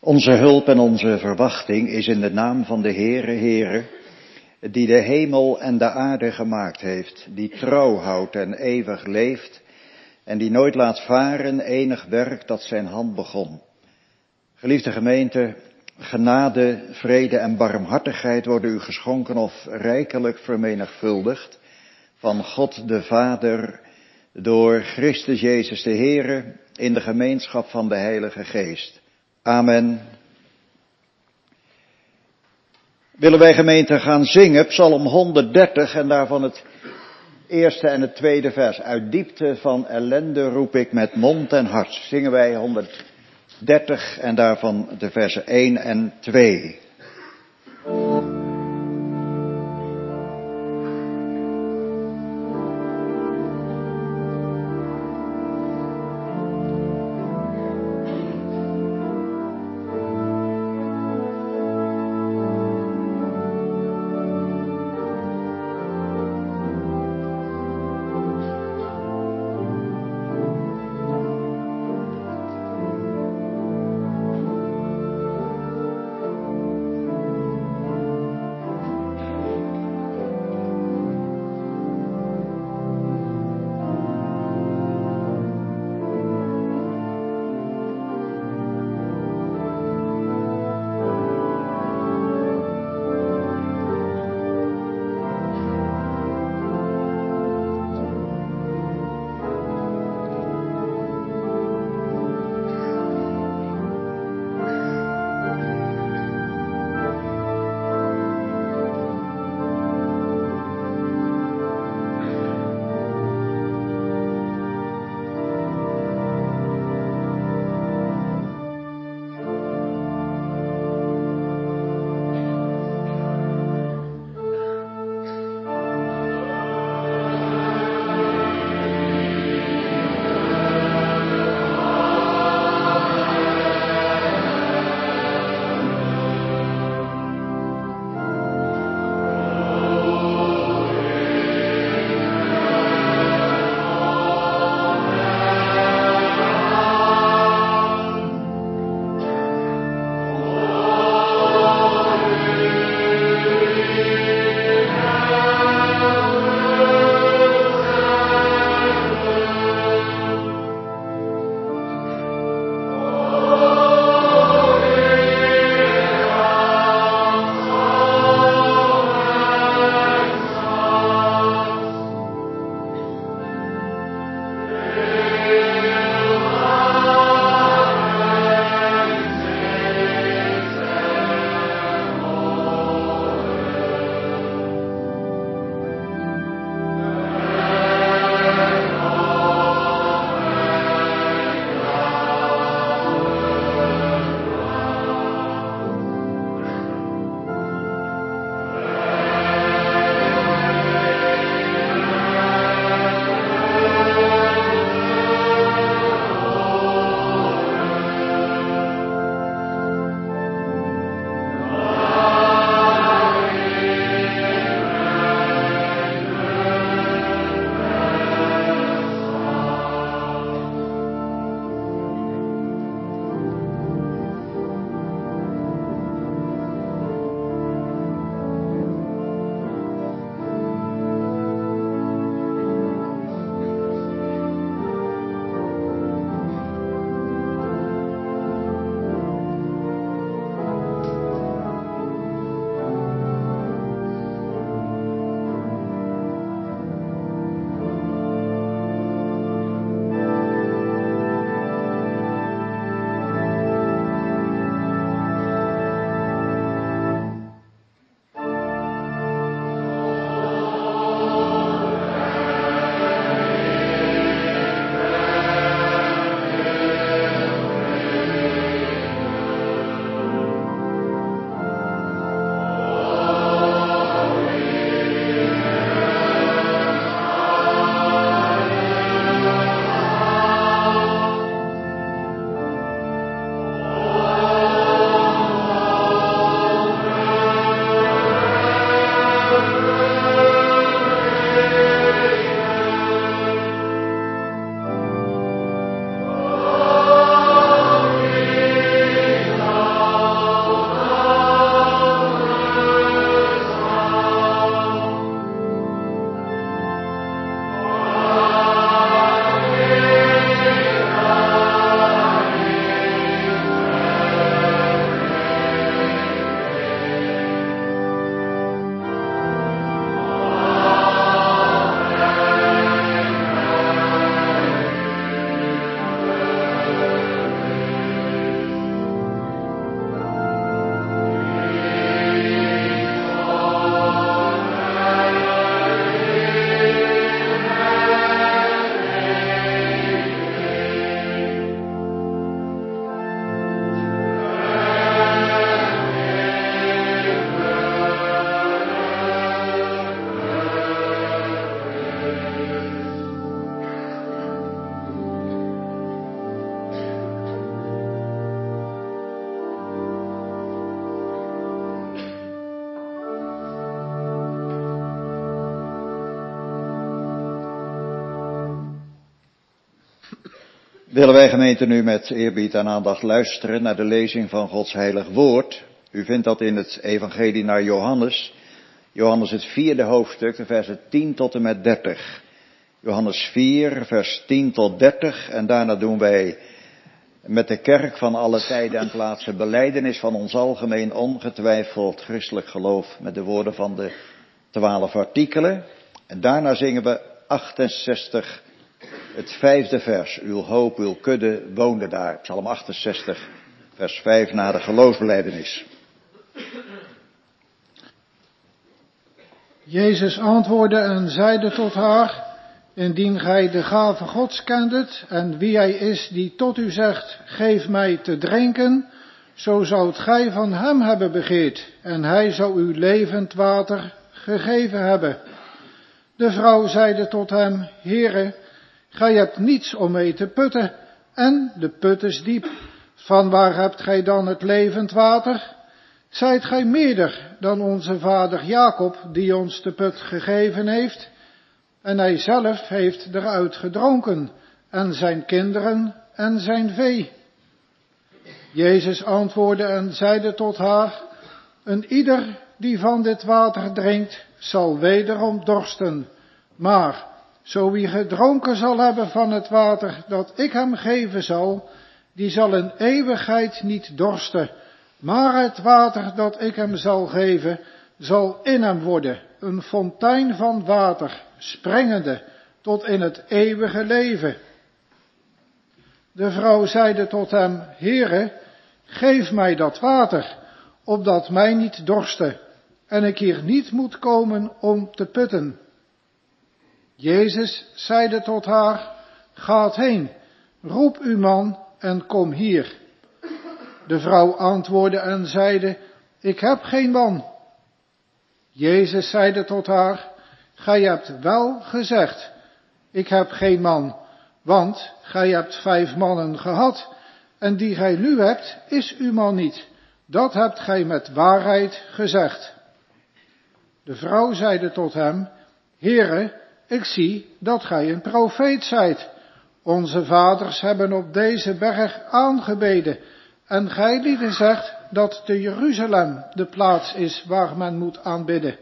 Onze hulp en onze verwachting is in de naam van de Heere, die de hemel en de aarde gemaakt heeft, die trouw houdt en eeuwig leeft en die nooit laat varen enig werk dat zijn hand begon. Geliefde gemeente, genade, vrede en barmhartigheid worden u geschonken of rijkelijk vermenigvuldigd van God de Vader door Christus Jezus de Heere in de gemeenschap van de Heilige Geest. Amen. Willen wij gemeente gaan zingen, Psalm 130 en daarvan het eerste en het tweede vers. Uit diepte van ellende roep ik met mond en hart. Zingen wij 130 en daarvan de versen 1 en 2. Willen wij gemeente nu met eerbied en aandacht luisteren naar de lezing van Gods heilig woord. U vindt dat in het evangelie naar Johannes. Johannes het 4e hoofdstuk, de versen 10 tot en met 30. Johannes 4, vers 10 tot 30. En daarna doen wij met de kerk van alle tijden en plaatsen belijdenis van ons algemeen ongetwijfeld christelijk geloof met de woorden van de 12 artikelen. En daarna zingen we 68, het 5e vers. Uw hoop, uw kudde woonde daar. Psalm 68, vers 5 na de geloofsbelijdenis. Jezus antwoordde en zeide tot haar: indien gij de gave Gods kendet en wie hij is die tot u zegt, geef mij te drinken, zo zoudt gij van hem hebben begeerd en hij zou u levend water gegeven hebben. De vrouw zeide tot hem: Heere, gij hebt niets om mee te putten en de put is diep. Vanwaar hebt gij dan het levend water? Zijt gij meerder dan onze vader Jacob, die ons de put gegeven heeft? En hij zelf heeft eruit gedronken, en zijn kinderen en zijn vee. Jezus antwoordde en zeide tot haar: een ieder die van dit water drinkt, zal wederom dorsten. Maar zo wie gedronken zal hebben van het water dat ik hem geven zal, die zal in eeuwigheid niet dorsten. Maar het water dat ik hem zal geven, zal in hem worden een fontein van water, springende tot in het eeuwige leven. De vrouw zeide tot hem: Heere, geef mij dat water, opdat mij niet dorste, en ik hier niet moet komen om te putten. Jezus zeide tot haar: gaat heen, roep uw man en kom hier. De vrouw antwoordde en zeide: ik heb geen man. Jezus zeide tot haar: gij hebt wel gezegd, ik heb geen man, want gij hebt 5 mannen gehad, en die gij nu hebt, is uw man niet. Dat hebt gij met waarheid gezegd. De vrouw zeide tot hem: Heere, ik zie dat gij een profeet zijt. Onze vaders hebben op deze berg aangebeden, en gijlieden zegt dat te Jeruzalem de plaats is waar men moet aanbidden.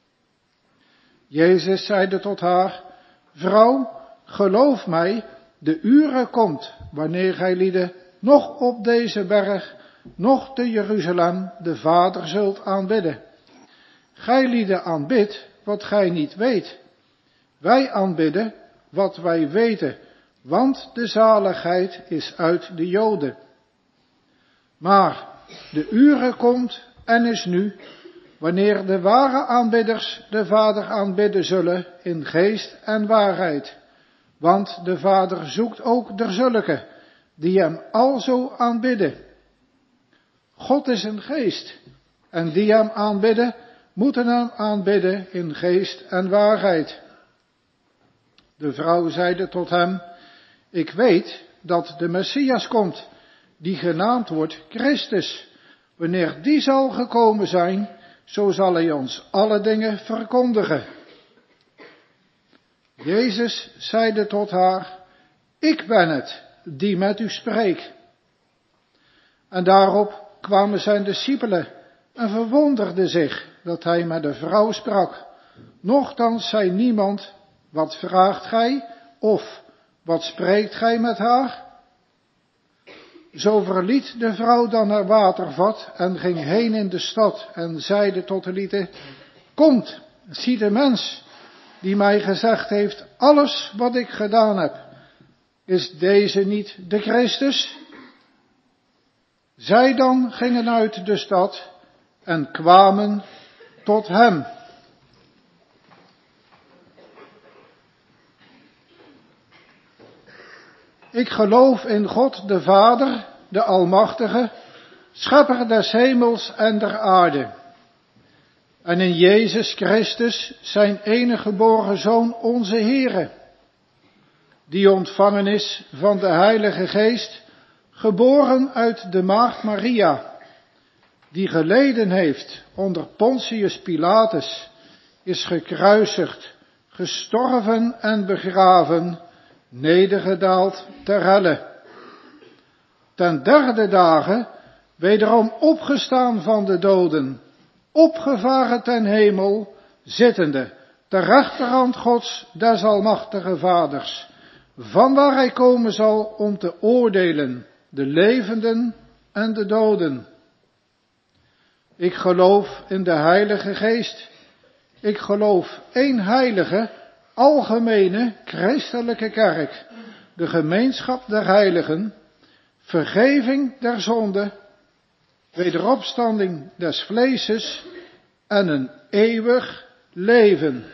Jezus zeide tot haar: vrouw, geloof mij, de ure komt wanneer gijlieden nog op deze berg, nog te Jeruzalem de Vader zult aanbidden. Gijlieden aanbidt wat gij niet weet. Wij aanbidden wat wij weten, want de zaligheid is uit de Joden. Maar de ure komt en is nu, wanneer de ware aanbidders de Vader aanbidden zullen in geest en waarheid. Want de Vader zoekt ook derzulken, die hem alzo aanbidden. God is een geest, en die hem aanbidden, moeten hem aanbidden in geest en waarheid. De vrouw zeide tot hem: ik weet dat de Messias komt, die genaamd wordt Christus. Wanneer die zal gekomen zijn, zo zal hij ons alle dingen verkondigen. Jezus zeide tot haar: ik ben het die met u spreekt. En daarop kwamen zijn discipelen en verwonderden zich dat hij met de vrouw sprak. Nochtans zei niemand: wat vraagt gij? Of wat spreekt gij met haar? Zo verliet de vrouw dan haar watervat en ging heen in de stad en zeide tot de lieden: komt, zie de mens die mij gezegd heeft alles wat ik gedaan heb. Is deze niet de Christus? Zij dan gingen uit de stad en kwamen tot hem. Ik geloof in God de Vader, de Almachtige, schepper des hemels en der aarde. En in Jezus Christus, zijn enige geboren Zoon, onze Heere, die ontvangen is van de Heilige Geest, geboren uit de maagd Maria, die geleden heeft onder Pontius Pilatus, is gekruisigd, gestorven en begraven, nedergedaald ter helle, ten derde dagen wederom opgestaan van de doden, opgevaren ten hemel, zittende ter rechterhand Gods des almachtige Vaders, vanwaar hij komen zal om te oordelen de levenden en de doden. Ik geloof in de Heilige Geest. Ik geloof één heilige, algemene, christelijke kerk, de gemeenschap der heiligen, vergeving der zonde, wederopstanding des vleeses en een eeuwig leven.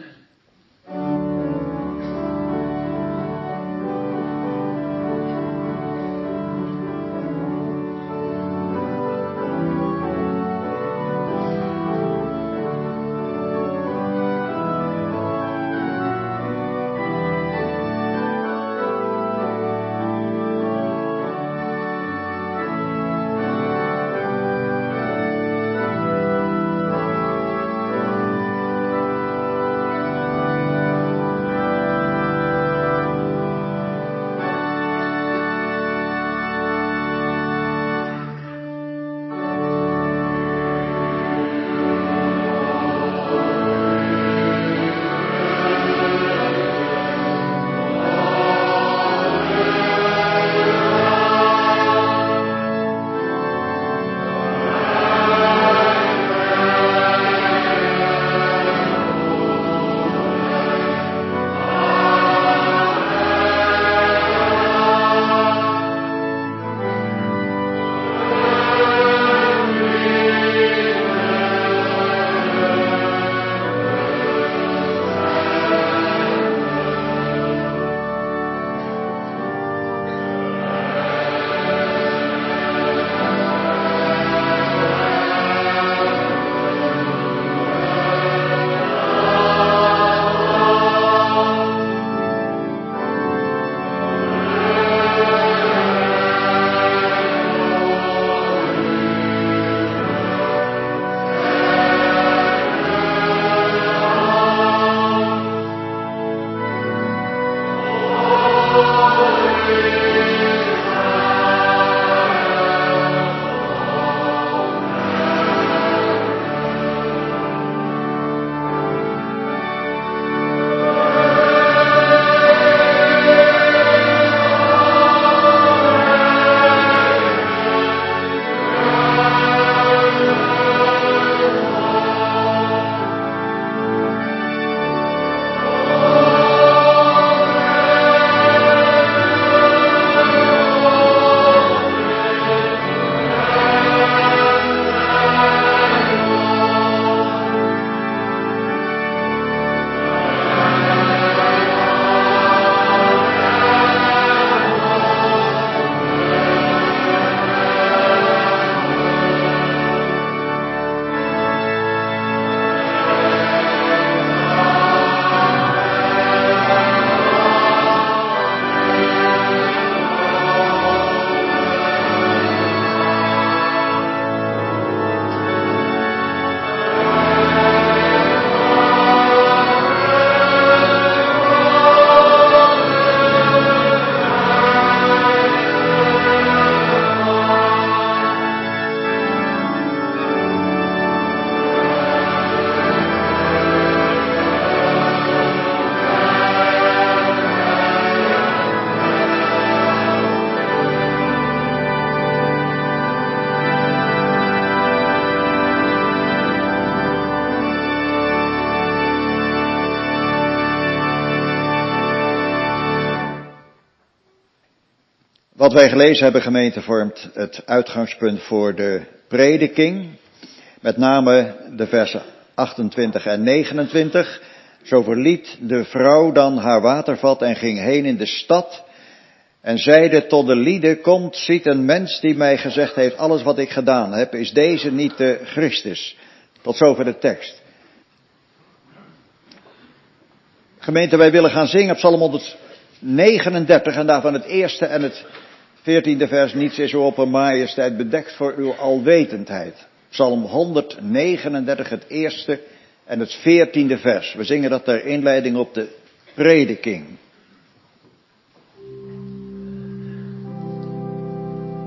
Wat wij gelezen hebben, gemeente, vormt het uitgangspunt voor de prediking. Met name de versen 28 en 29. Zo verliet de vrouw dan haar watervat en ging heen in de stad. En zeide tot de lieden, komt, ziet een mens die mij gezegd heeft, alles wat ik gedaan heb, is deze niet de Christus? Tot zover de tekst. Gemeente, wij willen gaan zingen op Psalm 139 en daarvan het eerste en het 14e vers. Niets is op een majesteit bedekt voor uw alwetendheid. Psalm 139, het eerste en het 14e vers. We zingen dat ter inleiding op de prediking.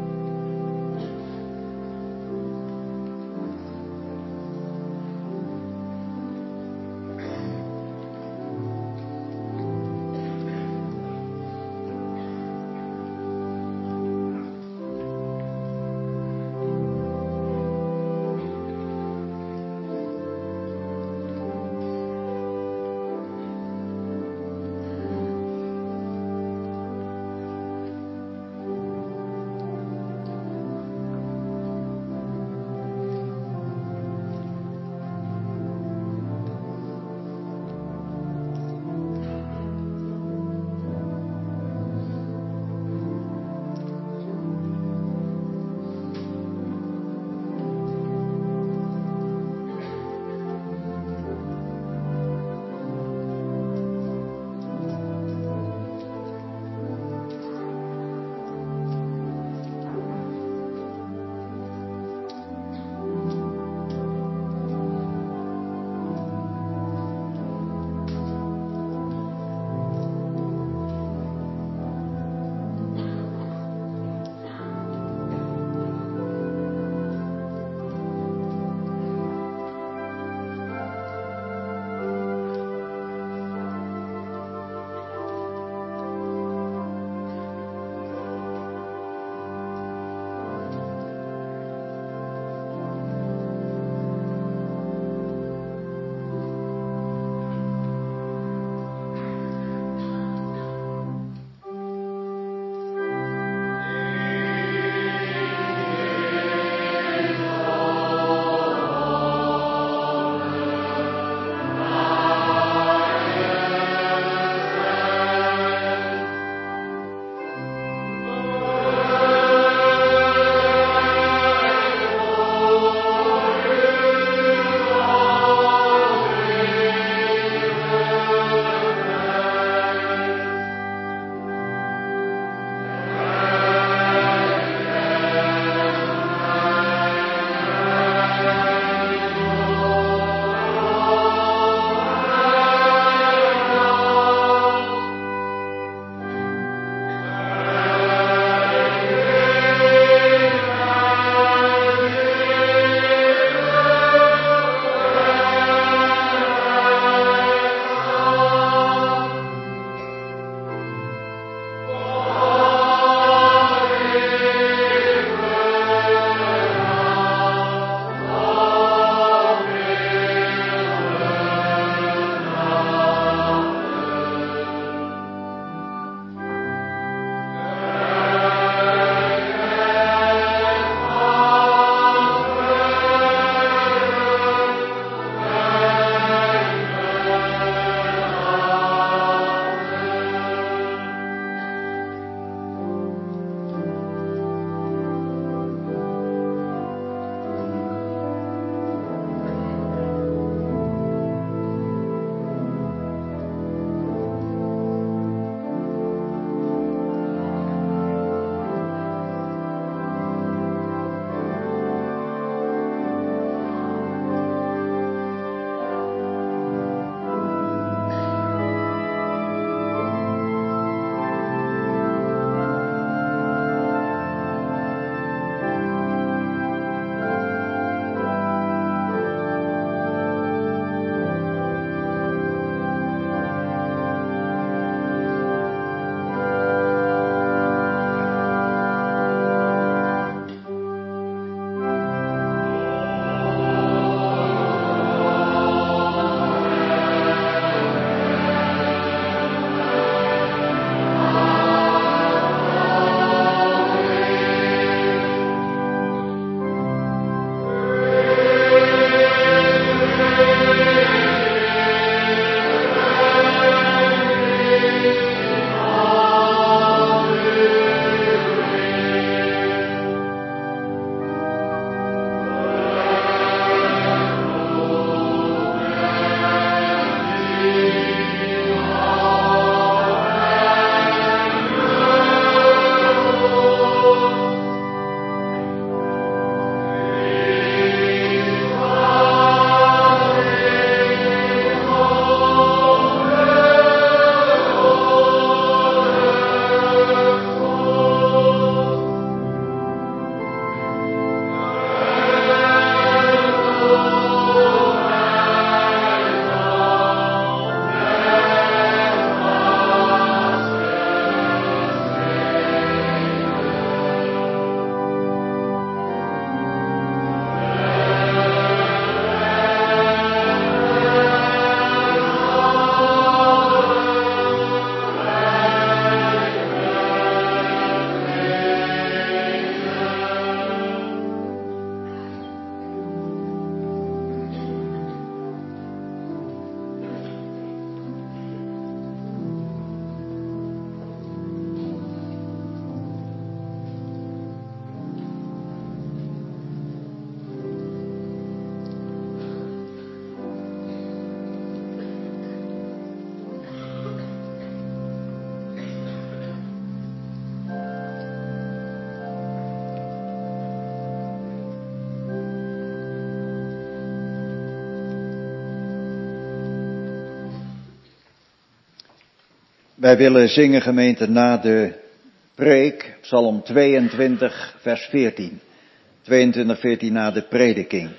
Wij willen zingen, gemeente, na de preek, Psalm 22, vers 14. 22, 14 na de prediking.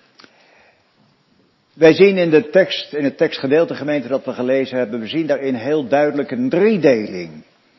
Wij zien in het tekstgedeelte, gemeente, dat we gelezen hebben, we zien daarin heel duidelijk een driedeling.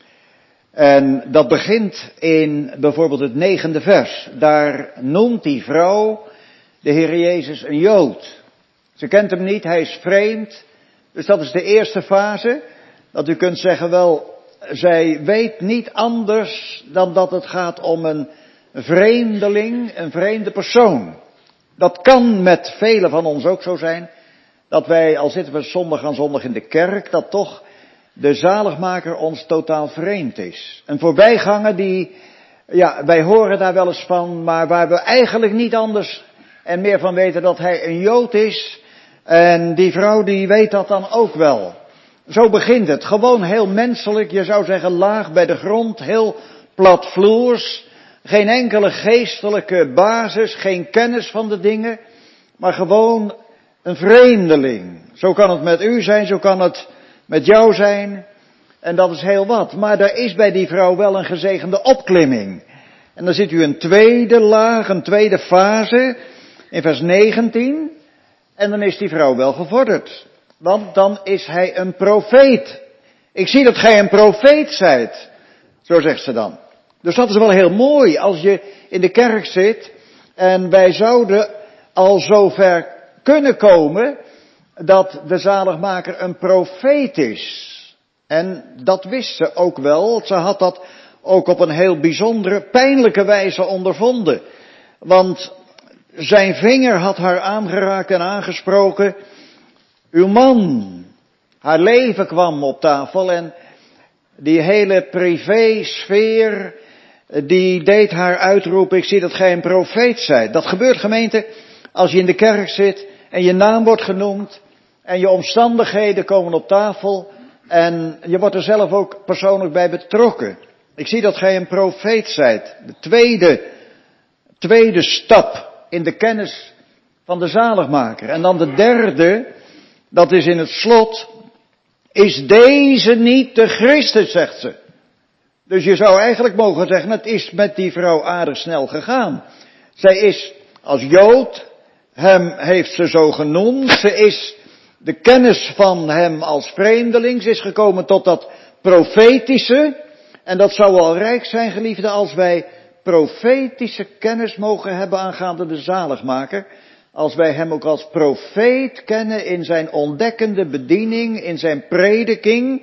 En dat begint in bijvoorbeeld het 9e vers. Daar noemt die vrouw de Heer Jezus een Jood. Ze kent hem niet, hij is vreemd. Dus dat is de eerste fase. Dat u kunt zeggen, wel, zij weet niet anders dan dat het gaat om een vreemdeling, een vreemde persoon. Dat kan met velen van ons ook zo zijn. Dat wij, al zitten we zondag aan zondag in de kerk, dat toch de zaligmaker ons totaal vreemd is. Een voorbijganger die, ja, wij horen daar wel eens van, maar waar we eigenlijk niet anders en meer van weten dat hij een Jood is. En die vrouw die weet dat dan ook wel. Zo begint het. Gewoon heel menselijk, je zou zeggen laag bij de grond, heel platvloers. Geen enkele geestelijke basis, geen kennis van de dingen, maar gewoon een vreemdeling. Zo kan het met u zijn, zo kan het met jou zijn. En dat is heel wat. Maar er is bij die vrouw wel een gezegende opklimming. En dan ziet u een tweede laag, een tweede fase in vers 19. En dan is die vrouw wel gevorderd. Want dan is hij een profeet. Ik zie dat gij een profeet zijt. Zo zegt ze dan. Dus dat is wel heel mooi als je in de kerk zit. En wij zouden al zover kunnen komen dat de zaligmaker een profeet is. En dat wist ze ook wel. Ze had dat ook op een heel bijzondere, pijnlijke wijze ondervonden. Want zijn vinger had haar aangeraakt en aangesproken. Uw man, haar leven kwam op tafel en die hele privésfeer, die deed haar uitroepen, ik zie dat gij een profeet zijt. Dat gebeurt, gemeente, als je in de kerk zit en je naam wordt genoemd en je omstandigheden komen op tafel en je wordt er zelf ook persoonlijk bij betrokken. Ik zie dat gij een profeet zijt. De tweede stap in de kennis van de zaligmaker. En dan de derde, dat is in het slot, is deze niet de Christus, zegt ze. Dus je zou eigenlijk mogen zeggen, het is met die vrouw aardig snel gegaan. Zij is als Jood, hem heeft ze zo genoemd, ze is de kennis van hem als vreemdeling, ze is gekomen tot dat profetische. En dat zou wel rijk zijn, geliefden, als wij profetische kennis mogen hebben aangaande de zaligmaker. Als wij hem ook als profeet kennen in zijn ontdekkende bediening, in zijn prediking.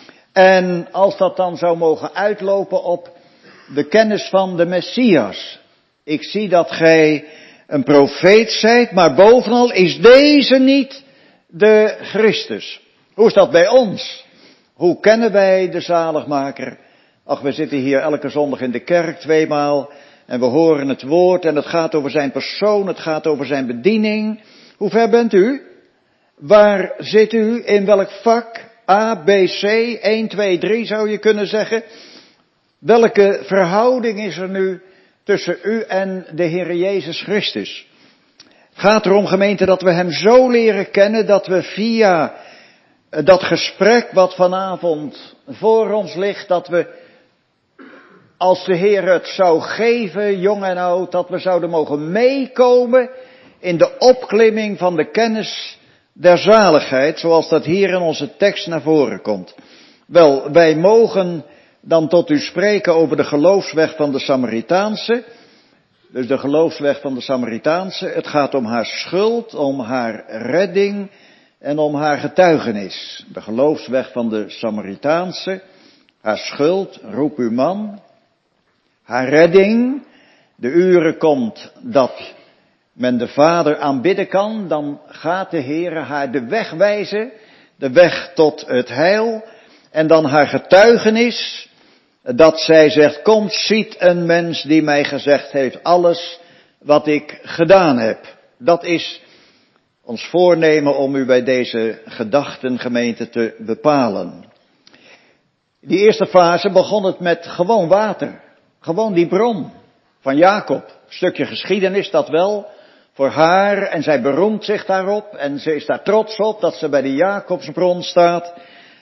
En als dat dan zou mogen uitlopen op de kennis van de Messias. Ik zie dat gij een profeet zijt, maar bovenal is deze niet de Christus. Hoe is dat bij ons? Hoe kennen wij de zaligmaker? Ach, we zitten hier elke zondag in de kerk 2 maal. En we horen het woord en het gaat over zijn persoon, het gaat over zijn bediening. Hoe ver bent u? Waar zit u? In welk vak? A, B, C, 1, 2, 3 zou je kunnen zeggen. Welke verhouding is er nu tussen u en de Heer Jezus Christus? Het gaat erom, gemeente, dat we hem zo leren kennen dat we via dat gesprek wat vanavond voor ons ligt, dat we, als de Heer het zou geven, jong en oud, dat we zouden mogen meekomen in de opklimming van de kennis der zaligheid, zoals dat hier in onze tekst naar voren komt. Wel, wij mogen dan tot u spreken over de geloofsweg van de Samaritaanse. Dus de geloofsweg van de Samaritaanse. Het gaat om haar schuld, om haar redding en om haar getuigenis. De geloofsweg van de Samaritaanse. Haar schuld, roep uw man. Haar redding, de uren komt dat men de Vader aanbidden kan, dan gaat de Heere haar de weg wijzen, de weg tot het heil. En dan haar getuigenis, dat zij zegt, komt, ziet een mens die mij gezegd heeft alles wat ik gedaan heb. Dat is ons voornemen om u bij deze gedachtengemeente te bepalen. Die eerste fase begon het met gewoon water. Gewoon die bron van Jacob. Een stukje geschiedenis, dat wel, voor haar. En zij beroemt zich daarop. En ze is daar trots op dat ze bij de Jacobsbron staat.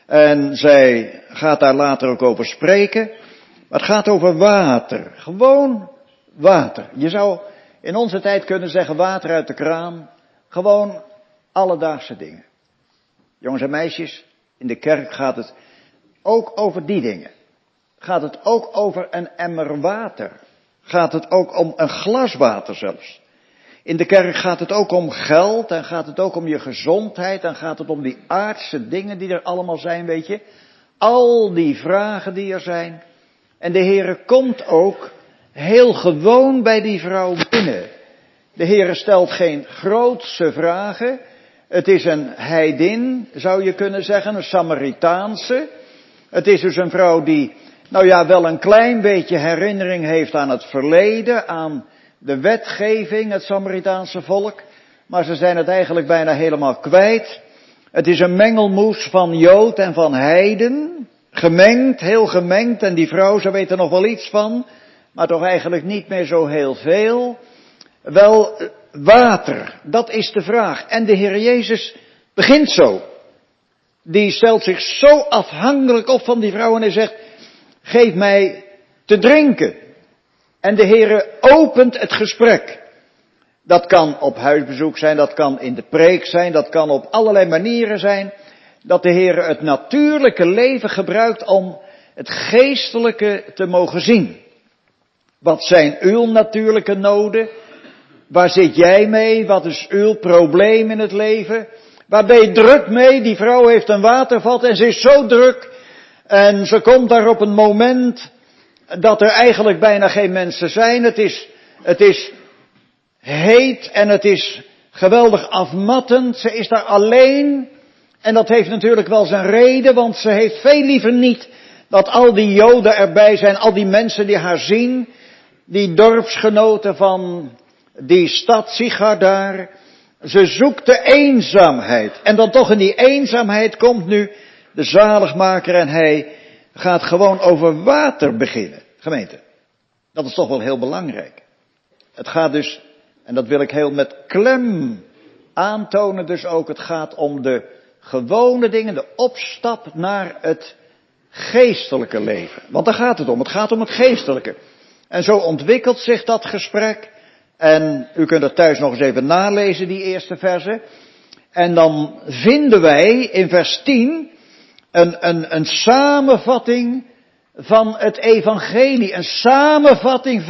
En zij gaat daar later ook over spreken. Maar het gaat over water. Gewoon water. Je zou in onze tijd kunnen zeggen water uit de kraan. Gewoon alledaagse dingen. Jongens en meisjes, in de kerk gaat het ook over die dingen. Gaat het ook over een emmer water. Gaat het ook om een glas water zelfs. In de kerk gaat het ook om geld en gaat het ook om je gezondheid en gaat het om die aardse dingen die er allemaal zijn, weet je. Al die vragen die er zijn. En de Heere komt ook heel gewoon bij die vrouw binnen. De Heere stelt geen grootse vragen. Het is een heidin, zou je kunnen zeggen, een Samaritaanse. Het is dus een vrouw die, nou ja, wel een klein beetje herinnering heeft aan het verleden, aan de wetgeving, het Samaritaanse volk. Maar ze zijn het eigenlijk bijna helemaal kwijt. Het is een mengelmoes van Jood en van heiden. Gemengd, heel gemengd. En die vrouw, ze weet er nog wel iets van. Maar toch eigenlijk niet meer zo heel veel. Wel, water, dat is de vraag. En de Heer Jezus begint zo. Die stelt zich zo afhankelijk op van die vrouw en hij zegt, geef mij te drinken. En de Heere opent het gesprek. Dat kan op huisbezoek zijn, dat kan in de preek zijn, dat kan op allerlei manieren zijn. Dat de Heere het natuurlijke leven gebruikt om het geestelijke te mogen zien. Wat zijn uw natuurlijke noden? Waar zit jij mee? Wat is uw probleem in het leven? Waar ben je druk mee? Die vrouw heeft een watervat en ze is zo druk. En ze komt daar op een moment dat er eigenlijk bijna geen mensen zijn. Het is heet en het is geweldig afmattend. Ze is daar alleen. En dat heeft natuurlijk wel zijn reden, want ze heeft veel liever niet dat al die Joden erbij zijn. Al die mensen die haar zien. Die dorpsgenoten van die stad Sichar daar. Ze zoekt de eenzaamheid. En dan toch in die eenzaamheid komt nu de zaligmaker en hij gaat gewoon over water beginnen. Gemeente, dat is toch wel heel belangrijk. Het gaat dus, en dat wil ik heel met klem aantonen dus ook, het gaat om de gewone dingen, de opstap naar het geestelijke leven. Want daar gaat het gaat om het geestelijke. En zo ontwikkelt zich dat gesprek. En u kunt het thuis nog eens even nalezen, die eerste verse. En dan vinden wij in vers 10 een samenvatting van het evangelie. Een samenvatting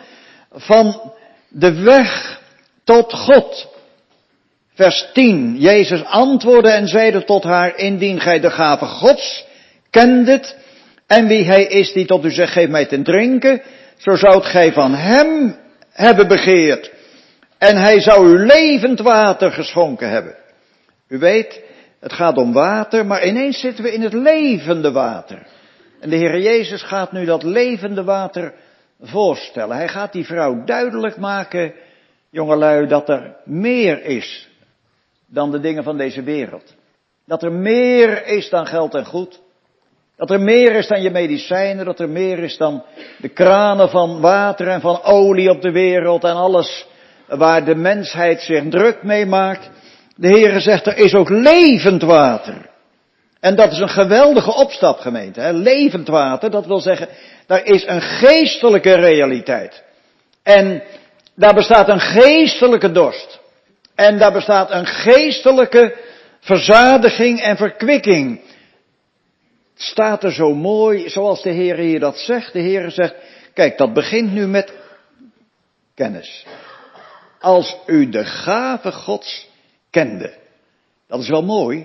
van de weg tot God. Vers 10. Jezus antwoordde en zeide tot haar, indien gij de gave Gods kendet en wie hij is die tot u zegt, geef mij te drinken, zo zoudt gij van hem hebben begeerd. En hij zou u levend water geschonken hebben. U weet, het gaat om water, maar ineens zitten we in het levende water. En de Heer Jezus gaat nu dat levende water voorstellen. Hij gaat die vrouw duidelijk maken, jongelui, dat er meer is dan de dingen van deze wereld. Dat er meer is dan geld en goed. Dat er meer is dan je medicijnen, dat er meer is dan de kranen van water en van olie op de wereld en alles waar de mensheid zich druk mee maakt. De Heere zegt, er is ook levend water. En dat is een geweldige opstap, gemeente. Hè? Levend water, dat wil zeggen, daar is een geestelijke realiteit. En daar bestaat een geestelijke dorst. En daar bestaat een geestelijke verzadiging en verkwikking. Het staat er zo mooi, zoals de Heer hier dat zegt. De Heer zegt, kijk, dat begint nu met kennis. Als u de gave Gods kende. Dat is wel mooi.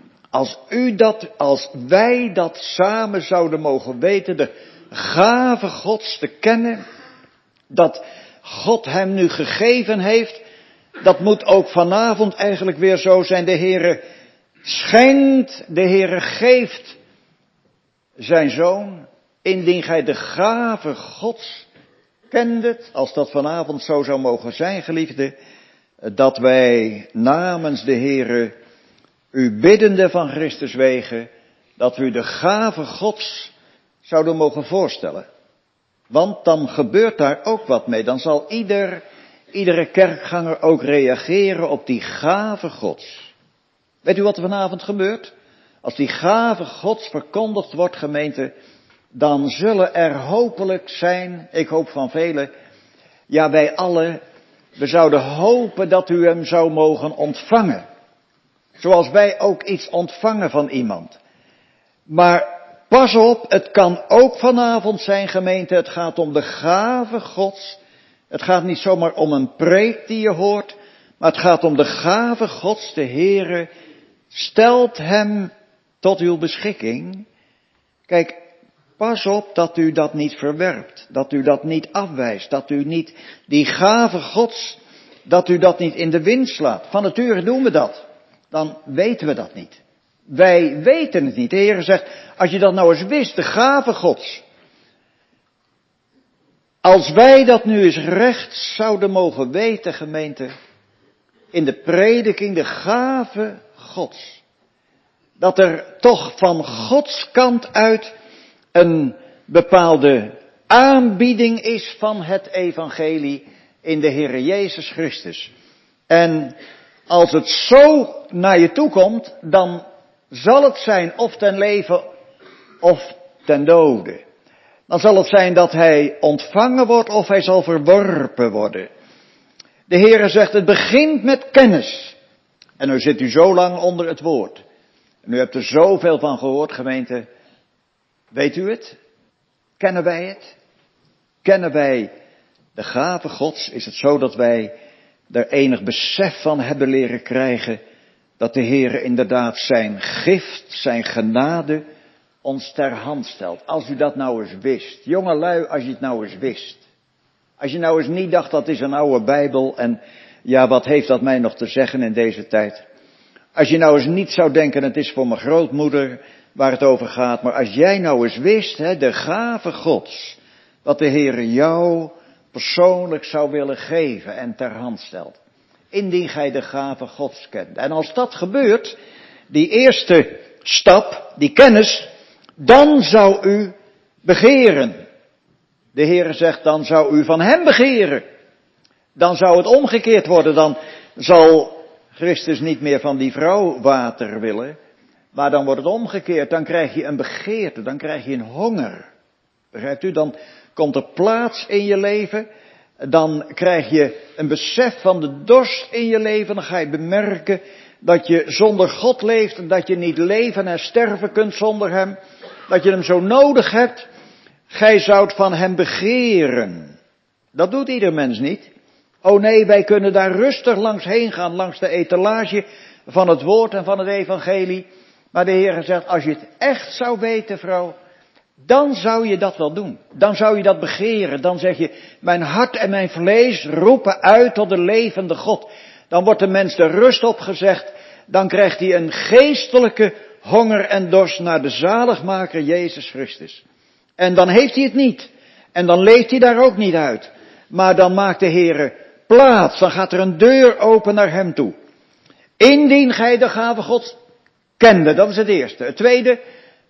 Als wij dat samen zouden mogen weten, de gave Gods te kennen, dat God hem nu gegeven heeft, dat moet ook vanavond eigenlijk weer zo zijn. De Heere schenkt, de Heere geeft zijn zoon, indien gij de gave Gods kendet, als dat vanavond zo zou mogen zijn, geliefde, dat wij namens de Heere u biddende van Christus wegen, dat we u de gave Gods zouden mogen voorstellen. Want dan gebeurt daar ook wat mee. Dan zal iedere kerkganger ook reageren op die gave Gods. Weet u wat er vanavond gebeurt? Als die gave Gods verkondigd wordt, gemeente, dan zullen er hopelijk zijn, ik hoop van velen, ja wij allen, we zouden hopen dat u hem zou mogen ontvangen. Zoals wij ook iets ontvangen van iemand. Maar pas op, het kan ook vanavond zijn, gemeente, het gaat om de gave Gods. Het gaat niet zomaar om een preek die je hoort, maar het gaat om de gave Gods. De Heere stelt hem tot uw beschikking. Kijk, pas op dat u dat niet verwerpt, dat u dat niet afwijst, dat u niet die gave Gods, dat u dat niet in de wind slaat. Van nature doen we dat, dan weten we dat niet. Wij weten het niet. De Heer zegt, als je dat nou eens wist, de gave Gods. Als wij dat nu eens recht zouden mogen weten, gemeente, in de prediking, de gave Gods. Dat er toch van Gods kant uit een bepaalde aanbieding is van het evangelie in de Heere Jezus Christus. En als het zo naar je toe komt, dan zal het zijn of ten leven of ten dode. Dan zal het zijn dat hij ontvangen wordt of hij zal verworpen worden. De Heere zegt, het begint met kennis. En nu zit u zo lang onder het woord. En u hebt er zoveel van gehoord, gemeente. Weet u het? Kennen wij het? Kennen wij de gave Gods? Is het zo dat wij er enig besef van hebben leren krijgen dat de Heere inderdaad zijn gift, zijn genade ons ter hand stelt? Als u dat nou eens wist. Jongelui, als je het nou eens wist. Als je nou eens niet dacht, dat is een oude Bijbel en ja, wat heeft dat mij nog te zeggen in deze tijd? Als je nou eens niet zou denken, het is voor mijn grootmoeder waar het over gaat, maar als jij nou eens wist, de gave Gods, wat de Heere jou persoonlijk zou willen geven en ter hand stelt. Indien gij de gave Gods kent. En als dat gebeurt, die eerste stap, die kennis, dan zou u begeren. De Heere zegt, dan zou u van hem begeren. Dan zou het omgekeerd worden, dan zal Christus niet meer van die vrouw water willen, maar dan wordt het omgekeerd. Dan krijg je een begeerte, dan krijg je een honger. Begrijpt u? Dan komt er plaats in je leven. Dan krijg je een besef van de dorst in je leven. Dan ga je bemerken dat je zonder God leeft en dat je niet leven en sterven kunt zonder hem. Dat je hem zo nodig hebt. Gij zoudt van hem begeren. Dat doet ieder mens niet. Oh nee, wij kunnen daar rustig langs heen gaan, langs de etalage van het woord en van het evangelie. Maar de Heer zegt, als je het echt zou weten, vrouw, dan zou je dat wel doen. Dan zou je dat begeren. Dan zeg je, mijn hart en mijn vlees roepen uit tot de levende God. Dan wordt de mens de rust opgezegd. Dan krijgt hij een geestelijke honger en dorst naar de zaligmaker Jezus Christus. En dan heeft hij het niet. En dan leeft hij daar ook niet uit. Maar dan maakt de Heere plaats. Dan gaat er een deur open naar hem toe. Indien gij de gave Gods kende, dat is het eerste. Het tweede,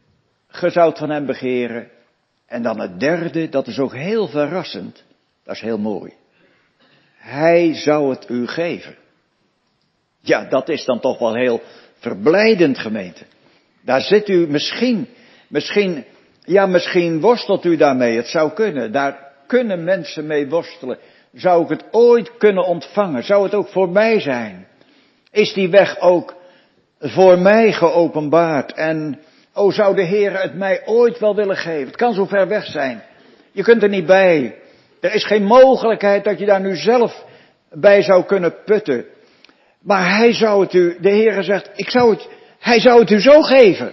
ge zoudt van hem begeren. En dan het derde, dat is ook heel verrassend. Dat is heel mooi. Hij zou het u geven. Ja, dat is dan toch wel heel verblijdend, gemeente. Daar zit u misschien worstelt u daarmee. Het zou kunnen. Daar kunnen mensen mee worstelen. Zou ik het ooit kunnen ontvangen? Zou het ook voor mij zijn? Is die weg ook voor mij geopenbaard? En zou de Heer het mij ooit wel willen geven? Het kan zo ver weg zijn. Je kunt er niet bij. Er is geen mogelijkheid dat je daar nu zelf bij zou kunnen putten. Maar hij zou het u, de Heer zegt, hij zou het u zo geven.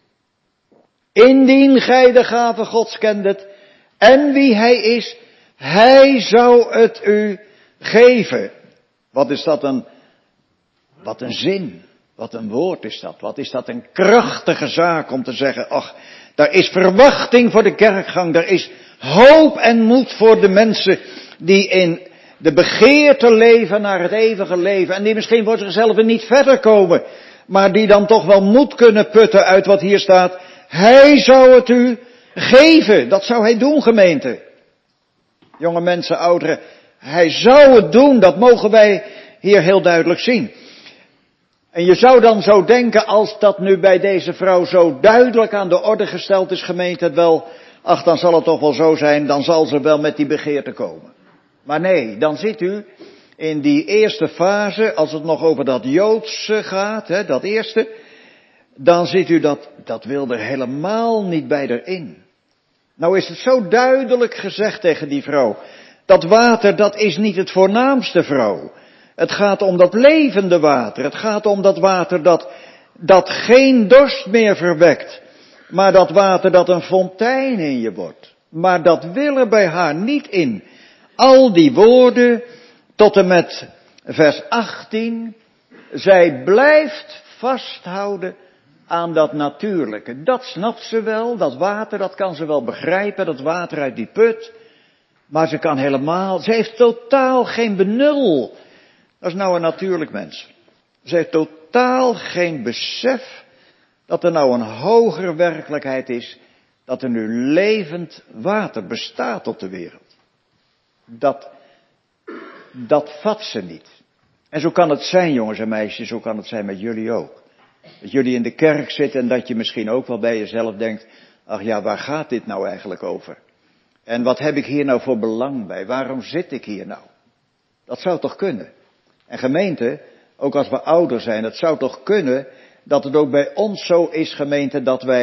Indien gij de gave Gods kendet en wie hij is, hij zou het u geven. Wat is dat wat een zin, wat een woord is dat. Wat is dat een krachtige zaak om te zeggen, ach, daar is verwachting voor de kerkgang, daar is hoop en moed voor de mensen die in de begeerte leven naar het eeuwige leven. En die misschien voor zichzelf niet verder komen, maar die dan toch wel moed kunnen putten uit wat hier staat. Hij zou het u geven, dat zou hij doen, gemeente. Jonge mensen, ouderen, hij zou het doen, dat mogen wij hier heel duidelijk zien. En je zou dan zo denken, als dat nu bij deze vrouw zo duidelijk aan de orde gesteld is, gemeente, wel, ach, dan zal het toch wel zo zijn, dan zal ze wel met die begeerte komen. Maar nee, dan zit u in die eerste fase, als het nog over dat Joodse gaat, hè, dat eerste, dan ziet u dat wil er helemaal niet bij erin. Nou is het zo duidelijk gezegd tegen die vrouw, dat water, dat is niet het voornaamste, vrouw. Het gaat om dat levende water. Het gaat om dat water dat geen dorst meer verwekt. Maar dat water dat een fontein in je wordt. Maar dat wil er bij haar niet in. Al die woorden tot en met vers 18. Zij blijft vasthouden aan dat natuurlijke. Dat snapt ze wel, dat water, dat kan ze wel begrijpen, dat water uit die put. Maar ze heeft totaal geen benul. Dat is nou een natuurlijk mens. Ze heeft totaal geen besef dat er nou een hogere werkelijkheid is, dat er nu levend water bestaat op de wereld. Dat vat ze niet. En zo kan het zijn, jongens en meisjes, zo kan het zijn met jullie ook. Dat jullie in de kerk zitten en dat je misschien ook wel bij jezelf denkt, ach ja, waar gaat dit nou eigenlijk over? En wat heb ik hier nou voor belang bij? Waarom zit ik hier nou? Dat zou toch kunnen? En gemeente, ook als we ouder zijn, het zou toch kunnen dat het ook bij ons zo is, gemeente,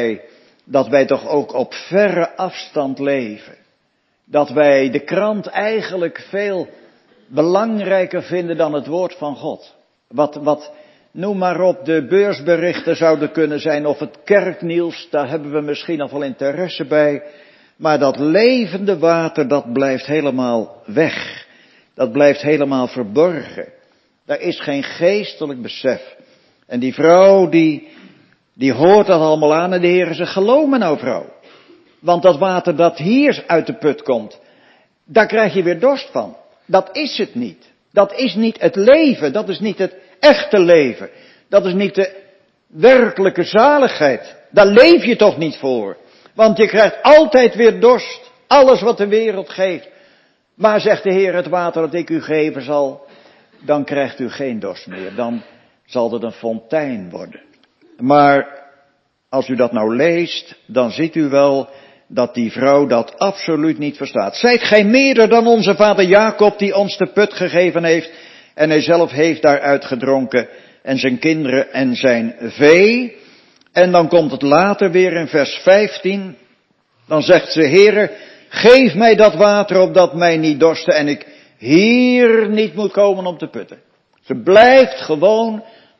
dat wij toch ook op verre afstand leven. Dat wij de krant eigenlijk veel belangrijker vinden dan het woord van God. Wat noem maar op, de beursberichten zouden kunnen zijn of het kerknieuws, daar hebben we misschien nog wel interesse bij. Maar dat levende water, dat blijft helemaal weg. Dat blijft helemaal verborgen. Daar is geen geestelijk besef. En die vrouw, die hoort dat allemaal aan en de Heer zegt, geloof me nou vrouw. Want dat water dat hier uit de put komt, daar krijg je weer dorst van. Dat is het niet. Dat is niet het leven. Dat is niet het echte leven. Dat is niet de werkelijke zaligheid. Daar leef je toch niet voor. Want je krijgt altijd weer dorst. Alles wat de wereld geeft. Maar zegt de Heer, het water dat ik u geven zal, dan krijgt u geen dorst meer. Dan zal het een fontein worden. Maar als u dat nou leest, dan ziet u wel dat die vrouw dat absoluut niet verstaat. Zijt gij meerder dan onze vader Jacob die ons de put gegeven heeft en hij zelf heeft daaruit gedronken en zijn kinderen en zijn vee. En dan komt het later weer in vers 15. Dan zegt ze, Heere, geef mij dat water opdat mij niet dorste en ik hier niet moet komen om te putten. Ze blijft gewoon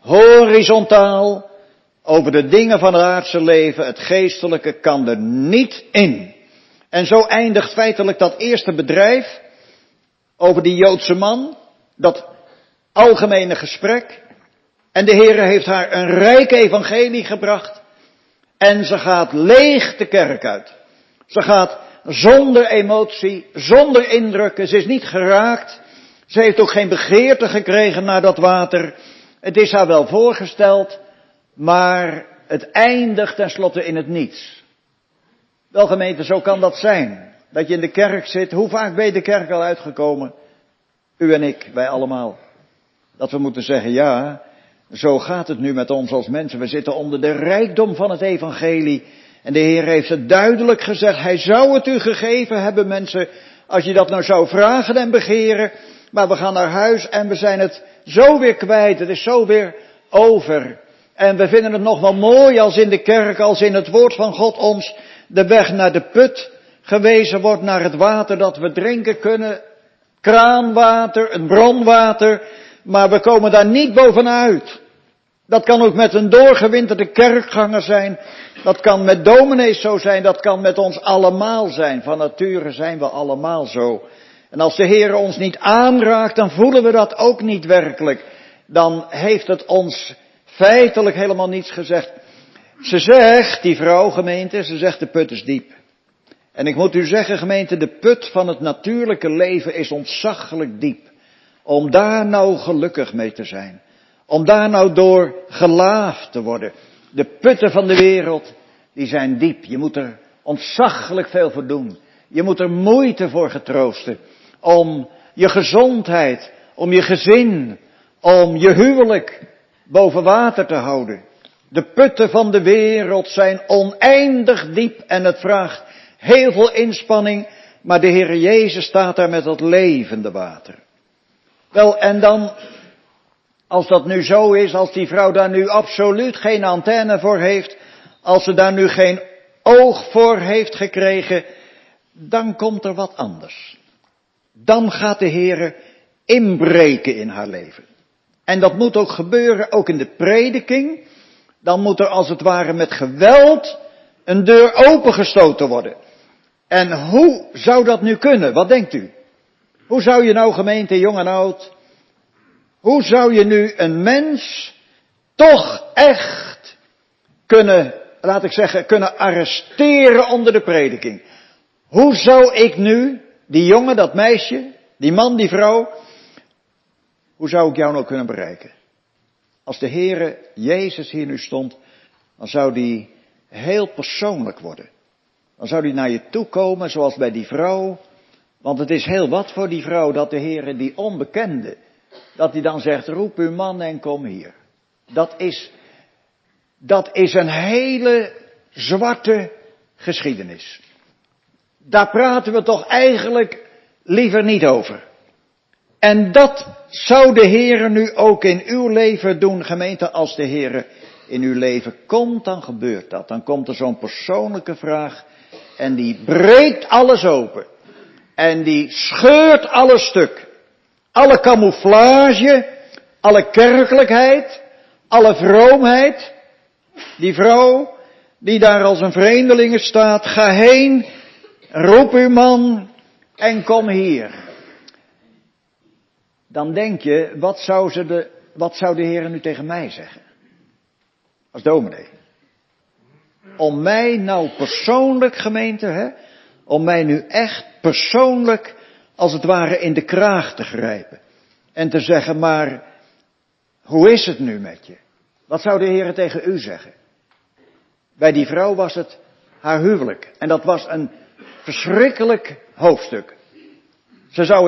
horizontaal over de dingen van het aardse leven. Het geestelijke kan er niet in. En zo eindigt feitelijk dat eerste bedrijf over die Joodse man. Dat algemene gesprek. En de Heere heeft haar een rijk evangelie gebracht. En ze gaat leeg de kerk uit. Ze gaat zonder emotie, zonder indrukken. Ze is niet geraakt. Ze heeft ook geen begeerte gekregen naar dat water. Het is haar wel voorgesteld, maar het eindigt tenslotte in het niets. Wel gemeente, zo kan dat zijn. Dat je in de kerk zit. Hoe vaak ben je de kerk al uitgekomen? U en ik, wij allemaal. Dat we moeten zeggen, ja, zo gaat het nu met ons als mensen. We zitten onder de rijkdom van het evangelie. En de Heer heeft het duidelijk gezegd. Hij zou het u gegeven hebben, mensen, als je dat nou zou vragen en begeren. Maar we gaan naar huis en we zijn het zo weer kwijt. Het is zo weer over. En we vinden het nog wel mooi als in de kerk, als in het woord van God ons de weg naar de put gewezen wordt, naar het water dat we drinken kunnen. Kraanwater, het bronwater. Maar we komen daar niet bovenuit. Dat kan ook met een doorgewinterde kerkganger zijn. Dat kan met dominees zo zijn. Dat kan met ons allemaal zijn. Van nature zijn we allemaal zo. En als de Heer ons niet aanraakt, dan voelen we dat ook niet werkelijk. Dan heeft het ons feitelijk helemaal niets gezegd. Ze zegt, die vrouw gemeente, ze zegt de put is diep. En ik moet u zeggen gemeente, de put van het natuurlijke leven is ontzaglijk diep. Om daar nou gelukkig mee te zijn. Om daar nou door gelaafd te worden. De putten van de wereld, die zijn diep. Je moet er ontzaglijk veel voor doen. Je moet er moeite voor getroosten. Om je gezondheid, om je gezin, om je huwelijk. boven water te houden. De putten van de wereld zijn oneindig diep en het vraagt heel veel inspanning, maar de Heer Jezus staat daar met dat levende water. Wel, en dan, als dat nu zo is, als die vrouw daar nu absoluut geen antenne voor heeft, als ze daar nu geen oog voor heeft gekregen, dan komt er wat anders. Dan gaat de Heer inbreken in haar leven. En dat moet ook gebeuren, ook in de prediking. Dan moet er als het ware met geweld een deur opengestoten worden. En hoe zou dat nu kunnen? Wat denkt u? Hoe zou je nou, gemeente, jong en oud, hoe zou je nu een mens toch echt kunnen, laat ik zeggen, kunnen arresteren onder de prediking? Hoe zou ik nu, die jongen, dat meisje, die man, die vrouw, hoe zou ik jou nou kunnen bereiken? Als de Heere Jezus hier nu stond, dan zou die heel persoonlijk worden. Dan zou die naar je toe komen, zoals bij die vrouw. Want het is heel wat voor die vrouw dat de Heere die onbekende, dat hij dan zegt, roep uw man en kom hier. Dat is een hele zwarte geschiedenis. Daar praten we toch eigenlijk liever niet over. En dat zou de Heere nu ook in uw leven doen, gemeente. Als de Heere in uw leven komt, dan gebeurt dat. Dan komt er zo'n persoonlijke vraag en die breekt alles open. En die scheurt alles stuk. Alle camouflage, alle kerkelijkheid, alle vroomheid. Die vrouw die daar als een vreemdelinge staat, ga heen, roep uw man en kom hier. Dan denk je, wat zou de Heer nu tegen mij zeggen? Als dominee. Om mij nou persoonlijk, gemeente, hè? Om mij nu echt persoonlijk, als het ware, in de kraag te grijpen. En te zeggen, maar, hoe is het nu met je? Wat zou de Heer tegen u zeggen? Bij die vrouw was het haar huwelijk. En dat was een verschrikkelijk hoofdstuk. Ze zou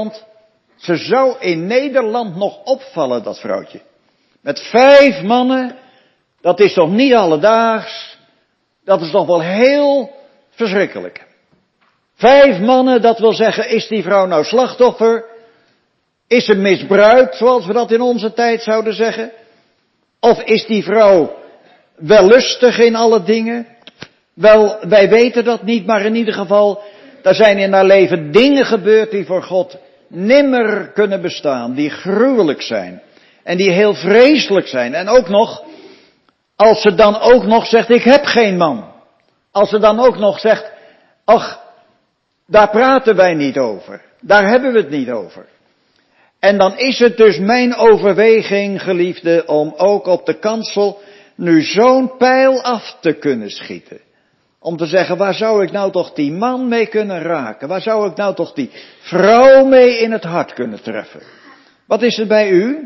in Nederland nog opvallen, dat vrouwtje. Met 5 mannen, dat is toch niet alledaags. Dat is toch wel heel verschrikkelijk. 5 mannen, dat wil zeggen, is die vrouw nou slachtoffer? Is ze misbruikt, zoals we dat in onze tijd zouden zeggen? Of is die vrouw wellustig in alle dingen? Wel, wij weten dat niet, maar in ieder geval, er zijn in haar leven dingen gebeurd die voor God nimmer kunnen bestaan, die gruwelijk zijn en die heel vreselijk zijn. En ook nog, als ze dan ook nog zegt, ik heb geen man. Als ze dan ook nog zegt, ach, daar praten wij niet over, daar hebben we het niet over. En dan is het dus mijn overweging, geliefde, om ook op de kansel nu zo'n pijl af te kunnen schieten. Om te zeggen, waar zou ik nou toch die man mee kunnen raken? Waar zou ik nou toch die vrouw mee in het hart kunnen treffen? Wat is het bij u?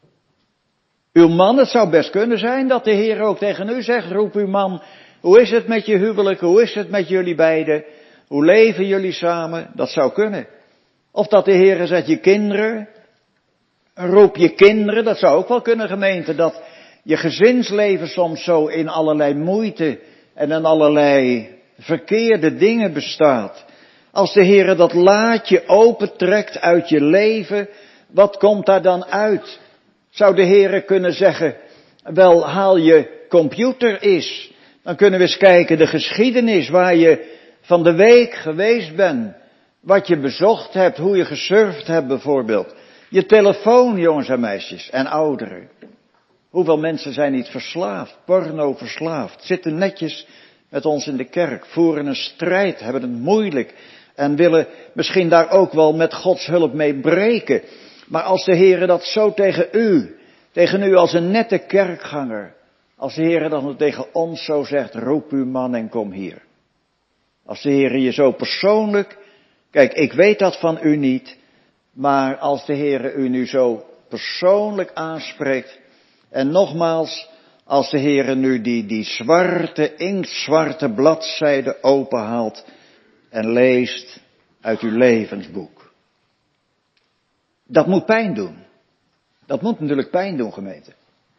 Uw man, het zou best kunnen zijn dat de Heer ook tegen u zegt, roep uw man, hoe is het met je huwelijk? Hoe is het met jullie beiden? Hoe leven jullie samen? Dat zou kunnen. Of dat de Heer zegt, je kinderen, roep je kinderen, dat zou ook wel kunnen, gemeente, dat je gezinsleven soms zo in allerlei moeite en in allerlei verkeerde dingen bestaat. Als de Heer dat laadje opentrekt uit je leven, wat komt daar dan uit? Zou de Heer kunnen zeggen, wel haal je computer eens. Dan kunnen we eens kijken de geschiedenis waar je van de week geweest bent. Wat je bezocht hebt, hoe je gesurfd hebt bijvoorbeeld. Je telefoon, jongens en meisjes en ouderen. Hoeveel mensen zijn niet verslaafd, porno verslaafd, zitten netjes met ons in de kerk, voeren een strijd, hebben het moeilijk en willen misschien daar ook wel met Gods hulp mee breken. Maar als de Heere dat zo tegen u als een nette kerkganger, als de Heere dat tegen ons zo zegt, roep uw man en kom hier. Als de Heere je zo persoonlijk, kijk, ik weet dat van u niet, maar als de Heere u nu zo persoonlijk aanspreekt, en nogmaals, als de Heere nu die zwarte, inktzwarte bladzijde openhaalt en leest uit uw levensboek. Dat moet pijn doen. Dat moet natuurlijk pijn doen, gemeente.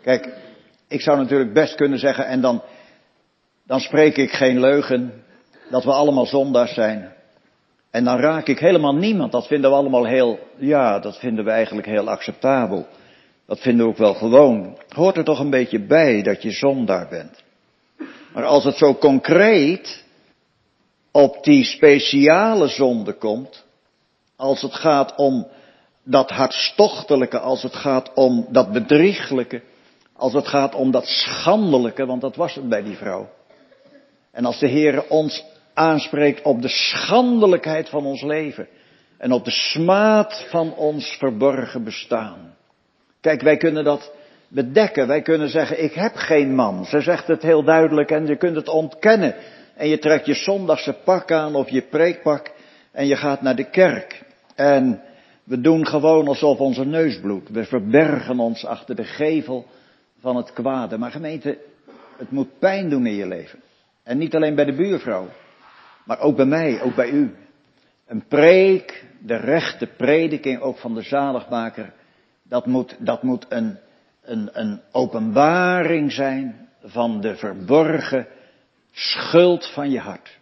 Kijk, ik zou natuurlijk best kunnen zeggen, en dan spreek ik geen leugen, dat we allemaal zondaars zijn. En dan raak ik helemaal niemand. Dat vinden we allemaal dat vinden we eigenlijk heel acceptabel. Dat vinden we ook wel gewoon. Hoort er toch een beetje bij dat je zondaar bent. Maar als het zo concreet op die speciale zonde komt, als het gaat om dat hartstochtelijke, als het gaat om dat bedrieglijke, als het gaat om dat schandelijke, want dat was het bij die vrouw. En als de Heere ons aanspreekt op de schandelijkheid van ons leven en op de smaad van ons verborgen bestaan. Kijk, wij kunnen dat bedekken. Wij kunnen zeggen, ik heb geen man. Ze zegt het heel duidelijk en je kunt het ontkennen. En je trekt je zondagse pak aan of je preekpak en je gaat naar de kerk. En we doen gewoon alsof onze neus bloedt. We verbergen ons achter de gevel van het kwade. Maar gemeente, het moet pijn doen in je leven. En niet alleen bij de buurvrouw, maar ook bij mij, ook bij u. Een preek, de rechte prediking ook van de zaligmaker, dat moet een openbaring zijn van de verborgen schuld van je hart.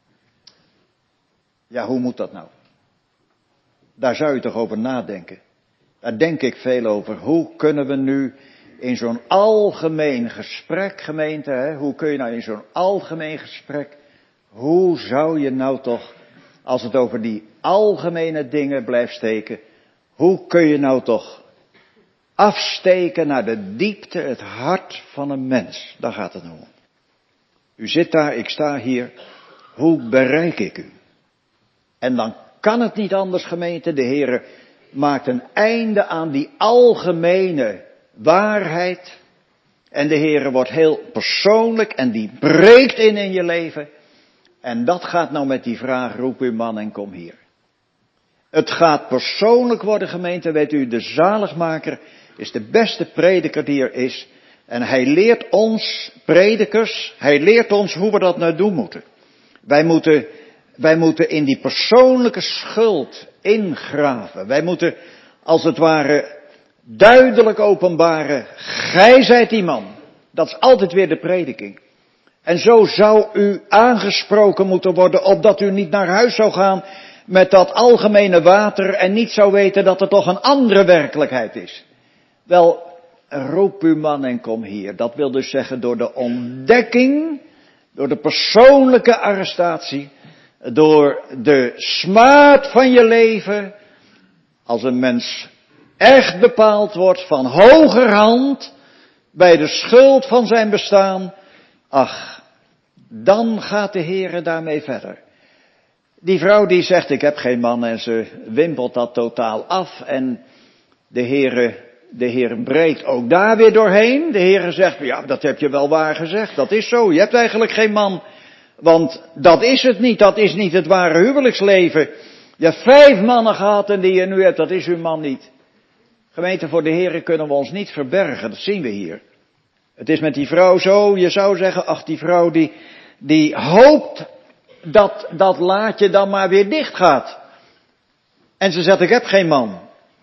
Ja, hoe moet dat nou? Daar zou je toch over nadenken. Daar denk ik veel over. Hoe kunnen we nu in zo'n algemeen gesprek, gemeente, hoe kun je nou in zo'n algemeen gesprek, hoe zou je nou toch, als het over die algemene dingen blijft steken, hoe kun je nou toch afsteken naar de diepte, het hart van een mens? Daar gaat het om. U zit daar, ik sta hier. Hoe bereik ik u? En dan kan het niet anders, gemeente. De Heere maakt een einde aan die algemene waarheid. En de Heere wordt heel persoonlijk en die breekt in je leven. En dat gaat nou met die vraag, roep uw man en kom hier. Het gaat persoonlijk worden, gemeente. Weet u, de zaligmaker is de beste prediker die er is. En hij leert ons, predikers, hij leert ons hoe we dat nou doen moeten. Wij moeten in die persoonlijke schuld ingraven. Wij moeten, als het ware, duidelijk openbaren, gij zijt die man. Dat is altijd weer de prediking. En zo zou u aangesproken moeten worden, opdat u niet naar huis zou gaan met dat algemene water en niet zou weten dat er toch een andere werkelijkheid is. Wel, roep uw man en kom hier. Dat wil dus zeggen door de ontdekking, door de persoonlijke arrestatie, door de smaad van je leven, als een mens echt bepaald wordt van hogerhand bij de schuld van zijn bestaan, ach, dan gaat de Heere daarmee verder. Die vrouw die zegt, ik heb geen man, en ze wimpelt dat totaal af en de Heere breekt ook daar weer doorheen. De Heere zegt, ja, dat heb je wel waar gezegd, dat is zo, je hebt eigenlijk geen man. Want dat is het niet, dat is niet het ware huwelijksleven. Je hebt 5 mannen gehad en die je nu hebt, dat is uw man niet. Gemeente, voor de Heere kunnen we ons niet verbergen, dat zien we hier. Het is met die vrouw zo, je zou zeggen, ach, die vrouw die hoopt dat dat laadje dan maar weer dicht gaat. En ze zegt, ik heb geen man.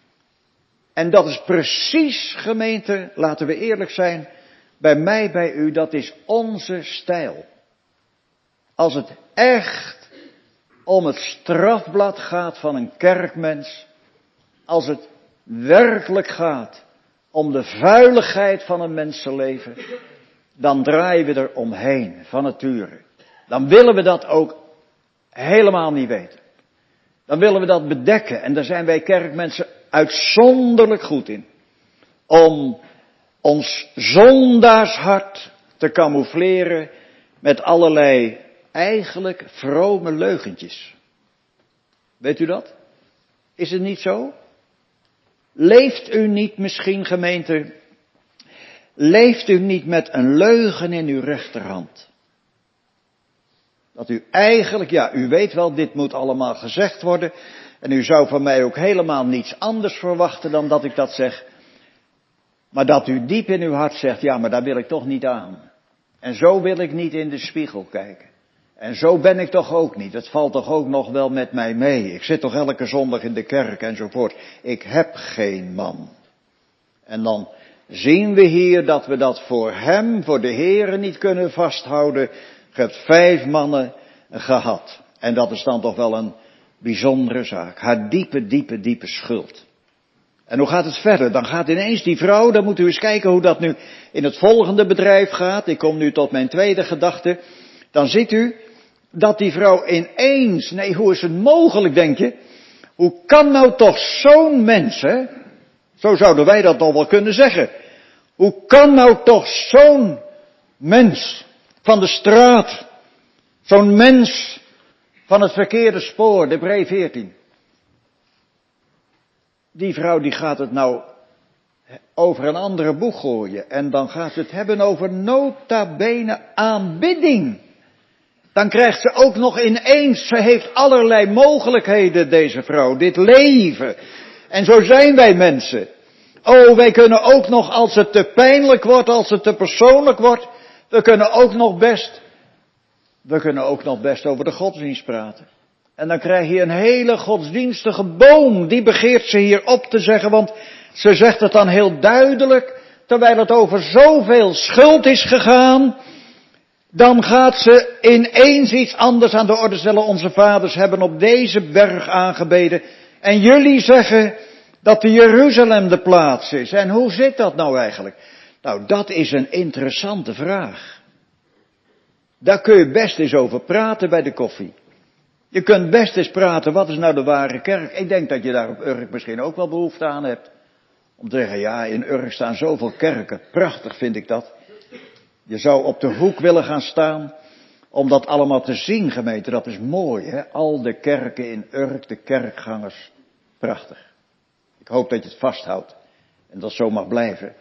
En dat is precies, gemeente, laten we eerlijk zijn, bij mij, bij u, dat is onze stijl. Als het echt om het strafblad gaat van een kerkmens, als het werkelijk gaat om de vuiligheid van een mensenleven, dan draaien we er omheen, van nature. Dan willen we dat ook helemaal niet weten. Dan willen we dat bedekken en daar zijn wij kerkmensen uitzonderlijk goed in. Om ons zondaarshart te camoufleren met allerlei eigenlijk vrome leugentjes. Weet u dat? Is het niet zo? Leeft u niet misschien, gemeente, leeft u niet met een leugen in uw rechterhand? Dat u eigenlijk, ja, u weet wel, dit moet allemaal gezegd worden. En u zou van mij ook helemaal niets anders verwachten dan dat ik dat zeg. Maar dat u diep in uw hart zegt, ja, maar daar wil ik toch niet aan. En zo wil ik niet in de spiegel kijken. En zo ben ik toch ook niet. Het valt toch ook nog wel met mij mee. Ik zit toch elke zondag in de kerk enzovoort. Ik heb geen man. En dan zien we hier dat we dat voor hem, voor de Heere niet kunnen vasthouden. Je hebt 5 mannen gehad. En dat is dan toch wel een bijzondere zaak. Haar diepe schuld. En hoe gaat het verder? Dan gaat ineens die vrouw, dan moet u eens kijken hoe dat nu in het volgende bedrijf gaat. Ik kom nu tot mijn tweede gedachte. Dan ziet u dat die vrouw ineens, nee, hoe is het mogelijk, denk je? Hoe kan nou toch zo'n mens, hè? Zo zouden wij dat nog wel kunnen zeggen. Hoe kan nou toch zo'n mens van de straat, zo'n mens van het verkeerde spoor, de Bree 14. Die vrouw die gaat het nou over een andere boeg gooien. En dan gaat ze het hebben over nota bene aanbidding. Dan krijgt ze ook nog ineens, ze heeft allerlei mogelijkheden, deze vrouw, dit leven. En zo zijn wij mensen. Oh, wij kunnen ook nog, als het te pijnlijk wordt, als het te persoonlijk wordt, we kunnen ook nog best over de godsdienst praten. En dan krijg je een hele godsdienstige boom, die begeert ze hier op te zeggen, want ze zegt het dan heel duidelijk, terwijl het over zoveel schuld is gegaan, dan gaat ze ineens iets anders aan de orde stellen. Onze vaders hebben op deze berg aangebeden en jullie zeggen dat de Jeruzalem de plaats is. En hoe zit dat nou eigenlijk? Nou, dat is een interessante vraag. Daar kun je best eens over praten bij de koffie. Je kunt best eens praten, wat is nou de ware kerk? Ik denk dat je daar op Urk misschien ook wel behoefte aan hebt. Om te zeggen, ja, in Urk staan zoveel kerken. Prachtig vind ik dat. Je zou op de hoek willen gaan staan, om dat allemaal te zien, gemeente. Dat is mooi, hè? Al de kerken in Urk, de kerkgangers. Prachtig. Ik hoop dat je het vasthoudt. En dat zo mag blijven.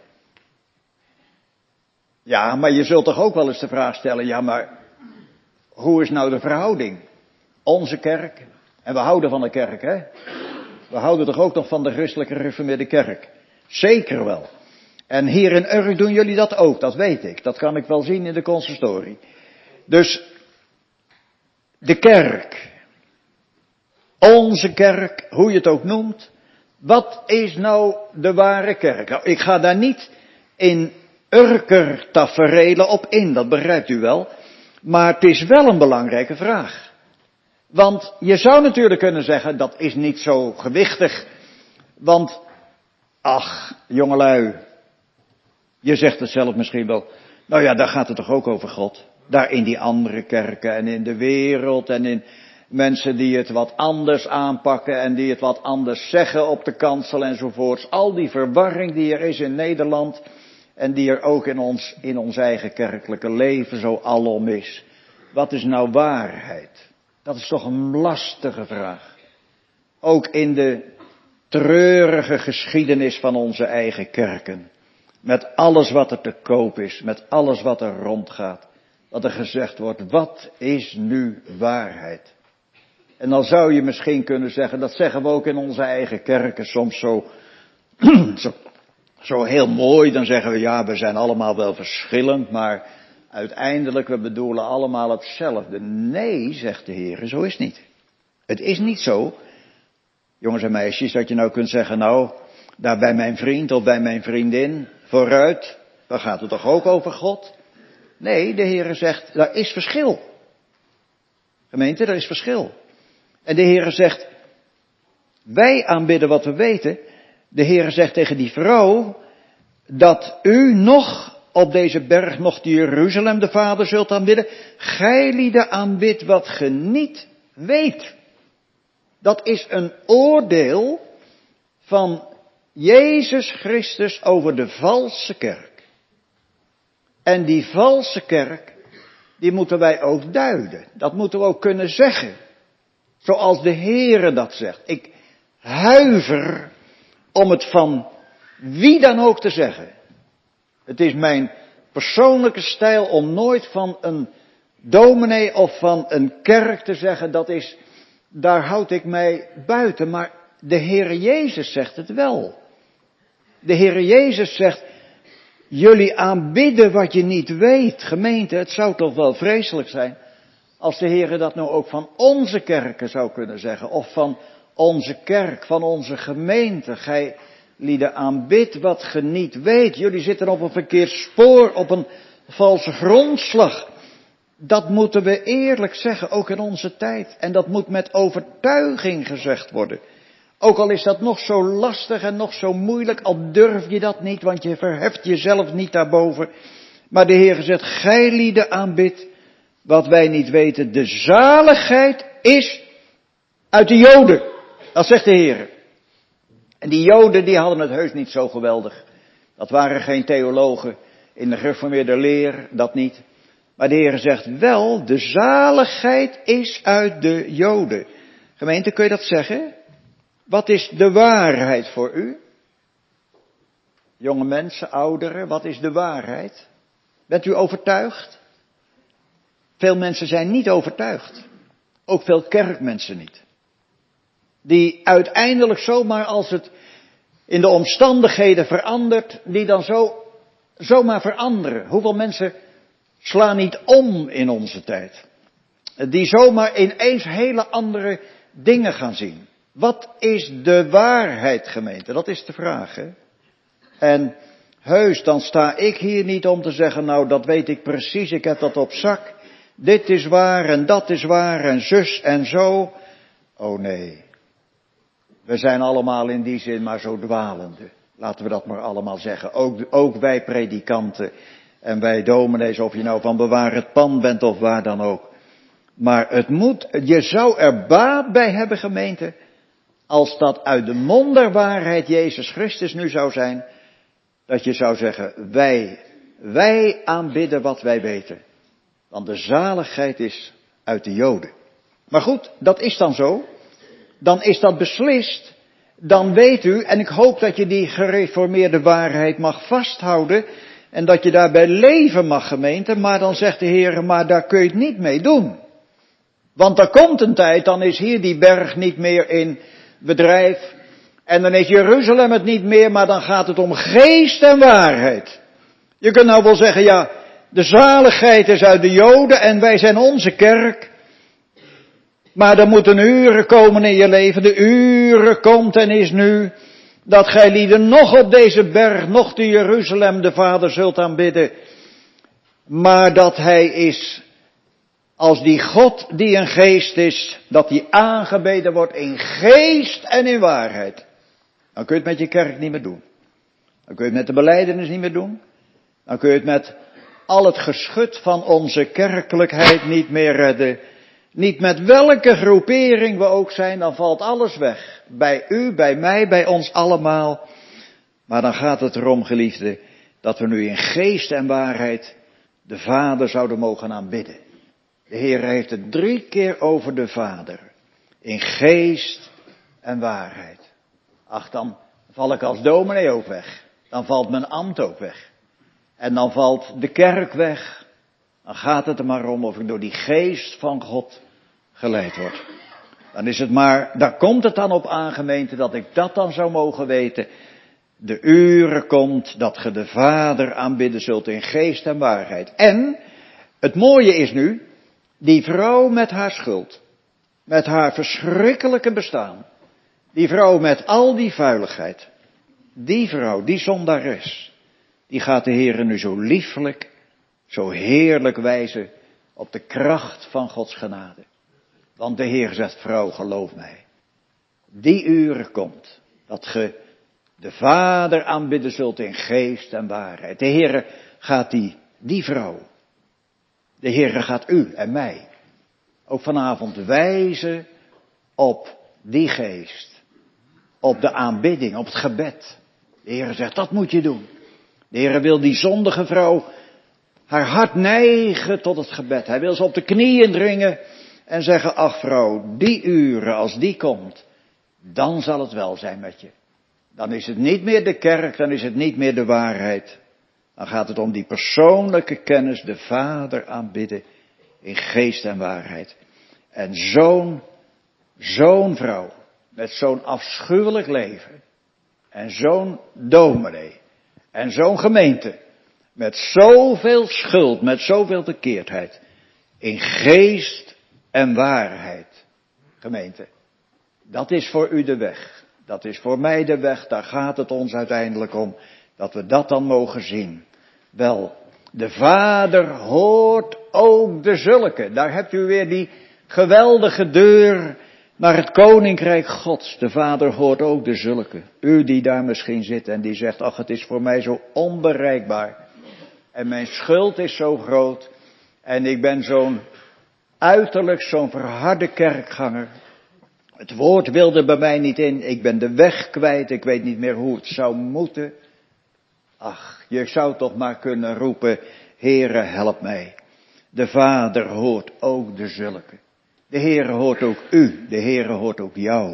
Ja, maar je zult toch ook wel eens de vraag stellen, ja, maar hoe is nou de verhouding? Onze kerk, en we houden van de kerk, hè? We houden toch ook nog van de christelijke gereformeerde kerk? Zeker wel. En hier in Urk doen jullie dat ook, dat weet ik. Dat kan ik wel zien in de consistorie. Dus, de kerk, onze kerk, hoe je het ook noemt, wat is nou de ware kerk? Nou, ik ga daar niet in Urker taferelen op in, dat begrijpt u wel. Maar het is wel een belangrijke vraag. Want je zou natuurlijk kunnen zeggen, dat is niet zo gewichtig. Want, ach, jongelui, je zegt het zelf misschien wel. Nou ja, daar gaat het toch ook over God. Daar in die andere kerken en in de wereld en in mensen die het wat anders aanpakken en die het wat anders zeggen op de kansel enzovoorts. Al die verwarring die er is in Nederland en die er ook in ons eigen kerkelijke leven zo alom is. Wat is nou waarheid? Dat is toch een lastige vraag. Ook in de treurige geschiedenis van onze eigen kerken. Met alles wat er te koop is, met alles wat er rondgaat. Dat er gezegd wordt, wat is nu waarheid? En dan zou je misschien kunnen zeggen, dat zeggen we ook in onze eigen kerken soms zo heel mooi. Dan zeggen we, ja, we zijn allemaal wel verschillend, maar uiteindelijk, we bedoelen allemaal hetzelfde. Nee, zegt de Heer, zo is het niet. Het is niet zo, jongens en meisjes, dat je nou kunt zeggen, nou, daar bij mijn vriend of bij mijn vriendin, vooruit, dan gaat het toch ook over God? Nee, de Heer zegt, daar is verschil. Gemeente, er is verschil. En de Heer zegt, wij aanbidden wat we weten. De Heer zegt tegen die vrouw, dat u nog op deze berg nog de Jeruzalem de Vader zult aanbidden. Gij lieden aanbidt wat ge niet weet. Dat is een oordeel van Jezus Christus over de valse kerk. En die valse kerk, die moeten wij ook duiden. Dat moeten we ook kunnen zeggen. Zoals de Heere dat zegt. Ik huiver om het van wie dan ook te zeggen. Het is mijn persoonlijke stijl om nooit van een dominee of van een kerk te zeggen, daar houd ik mij buiten. Maar de Heere Jezus zegt het wel. De Heere Jezus zegt, jullie aanbidden wat je niet weet. Gemeente, het zou toch wel vreselijk zijn als de Heere dat nou ook van onze kerken zou kunnen zeggen. Of van onze kerk, van onze gemeente. Gij lieden aanbidt wat ge niet weet. Jullie zitten op een verkeerd spoor, op een valse grondslag. Dat moeten we eerlijk zeggen, ook in onze tijd. En dat moet met overtuiging gezegd worden. Ook al is dat nog zo lastig en nog zo moeilijk, al durf je dat niet, want je verheft jezelf niet daarboven. Maar de Heer zegt, gij lieden aanbidt wat wij niet weten. De zaligheid is uit de Joden. Dat zegt de Heer. En die Joden die hadden het heus niet zo geweldig. Dat waren geen theologen in de gereformeerde leer, dat niet. Maar de Heer zegt wel, de zaligheid is uit de Joden. Gemeente, kun je dat zeggen? Wat is de waarheid voor u? Jonge mensen, ouderen, wat is de waarheid? Bent u overtuigd? Veel mensen zijn niet overtuigd. Ook veel kerkmensen niet. Die uiteindelijk zomaar als het in de omstandigheden verandert, die dan zomaar veranderen. Hoeveel mensen slaan niet om in onze tijd? Die zomaar ineens hele andere dingen gaan zien. Wat is de waarheid, gemeente? Dat is de vraag, hè? En heus, dan sta ik hier niet om te zeggen, nou dat weet ik precies, ik heb dat op zak. Dit is waar en dat is waar en zus en zo. Oh nee. We zijn allemaal in die zin maar zo dwalende. Laten we dat maar allemaal zeggen. Ook wij predikanten en wij dominees, of je nou van bewaar het pan bent of waar dan ook. Maar je zou er baat bij hebben, gemeente, als dat uit de mond der waarheid Jezus Christus nu zou zijn, dat je zou zeggen, wij aanbidden wat wij weten. Want de zaligheid is uit de Joden. Maar goed, dat is dan zo. Dan is dat beslist. Dan weet u, en ik hoop dat je die gereformeerde waarheid mag vasthouden. En dat je daarbij leven mag, gemeente. Maar dan zegt de Heer, maar daar kun je het niet mee doen. Want er komt een tijd, dan is hier die berg niet meer in bedrijf. En dan is Jeruzalem het niet meer, maar dan gaat het om geest en waarheid. Je kunt nou wel zeggen, ja, de zaligheid is uit de Joden en wij zijn onze kerk. Maar er moeten uren komen in je leven, de uren komt en is nu, dat gij lieden nog op deze berg, nog te Jeruzalem de Vader zult aanbidden. Maar dat hij is, als die God die een geest is, dat die aangebeden wordt in geest en in waarheid. Dan kun je het met je kerk niet meer doen. Dan kun je het met de belijdenis niet meer doen. Dan kun je het met al het geschut van onze kerkelijkheid niet meer redden. Niet met welke groepering we ook zijn, dan valt alles weg. Bij u, bij mij, bij ons allemaal. Maar dan gaat het erom, geliefde, dat we nu in geest en waarheid de Vader zouden mogen aanbidden. De Heer heeft het 3 keer over de Vader. In geest en waarheid. Ach, dan val ik als dominee ook weg. Dan valt mijn ambt ook weg. En dan valt de kerk weg. Dan gaat het er maar om of ik door die geest van God geleid word. Dan is het maar, daar komt het dan op aan, gemeente, dat ik dat dan zou mogen weten. De uren komt dat ge de Vader aanbidden zult in geest en waarheid. En het mooie is nu, die vrouw met haar schuld, met haar verschrikkelijke bestaan, die vrouw met al die vuiligheid, die vrouw, die zondares, die gaat de Heere nu zo liefelijk, zo heerlijk wijzen op de kracht van Gods genade. Want de Heer zegt, vrouw, geloof mij, die uren komt dat ge de Vader aanbidden zult in geest en waarheid. De Heere gaat die vrouw, de Heere gaat u en mij ook vanavond wijzen op die geest, op de aanbidding, op het gebed. De Heere zegt, dat moet je doen. De Heere wil die zondige vrouw haar hart neigen tot het gebed. Hij wil ze op de knieën dringen en zeggen, ach vrouw, die uren, als die komt, dan zal het wel zijn met je. Dan is het niet meer de kerk, dan is het niet meer de waarheid. Dan gaat het om die persoonlijke kennis, de Vader aanbidden in geest en waarheid. En zo'n vrouw, met zo'n afschuwelijk leven, en zo'n dominee, en zo'n gemeente, met zoveel schuld, met zoveel verkeerdheid, in geest en waarheid, gemeente. Dat is voor u de weg. Dat is voor mij de weg, daar gaat het ons uiteindelijk om, dat we dat dan mogen zien. Wel, de Vader hoort ook de zulken. Daar hebt u weer die geweldige deur naar het Koninkrijk Gods. De Vader hoort ook de zulken. U die daar misschien zit en die zegt, ach, het is voor mij zo onbereikbaar. En mijn schuld is zo groot. En ik ben uiterlijk zo'n verharde kerkganger. Het woord wilde bij mij niet in. Ik ben de weg kwijt. Ik weet niet meer hoe het zou moeten. Ach, je zou toch maar kunnen roepen, Heere, help mij. De Vader hoort ook de zulken. De Heere hoort ook u. De Heere hoort ook jou.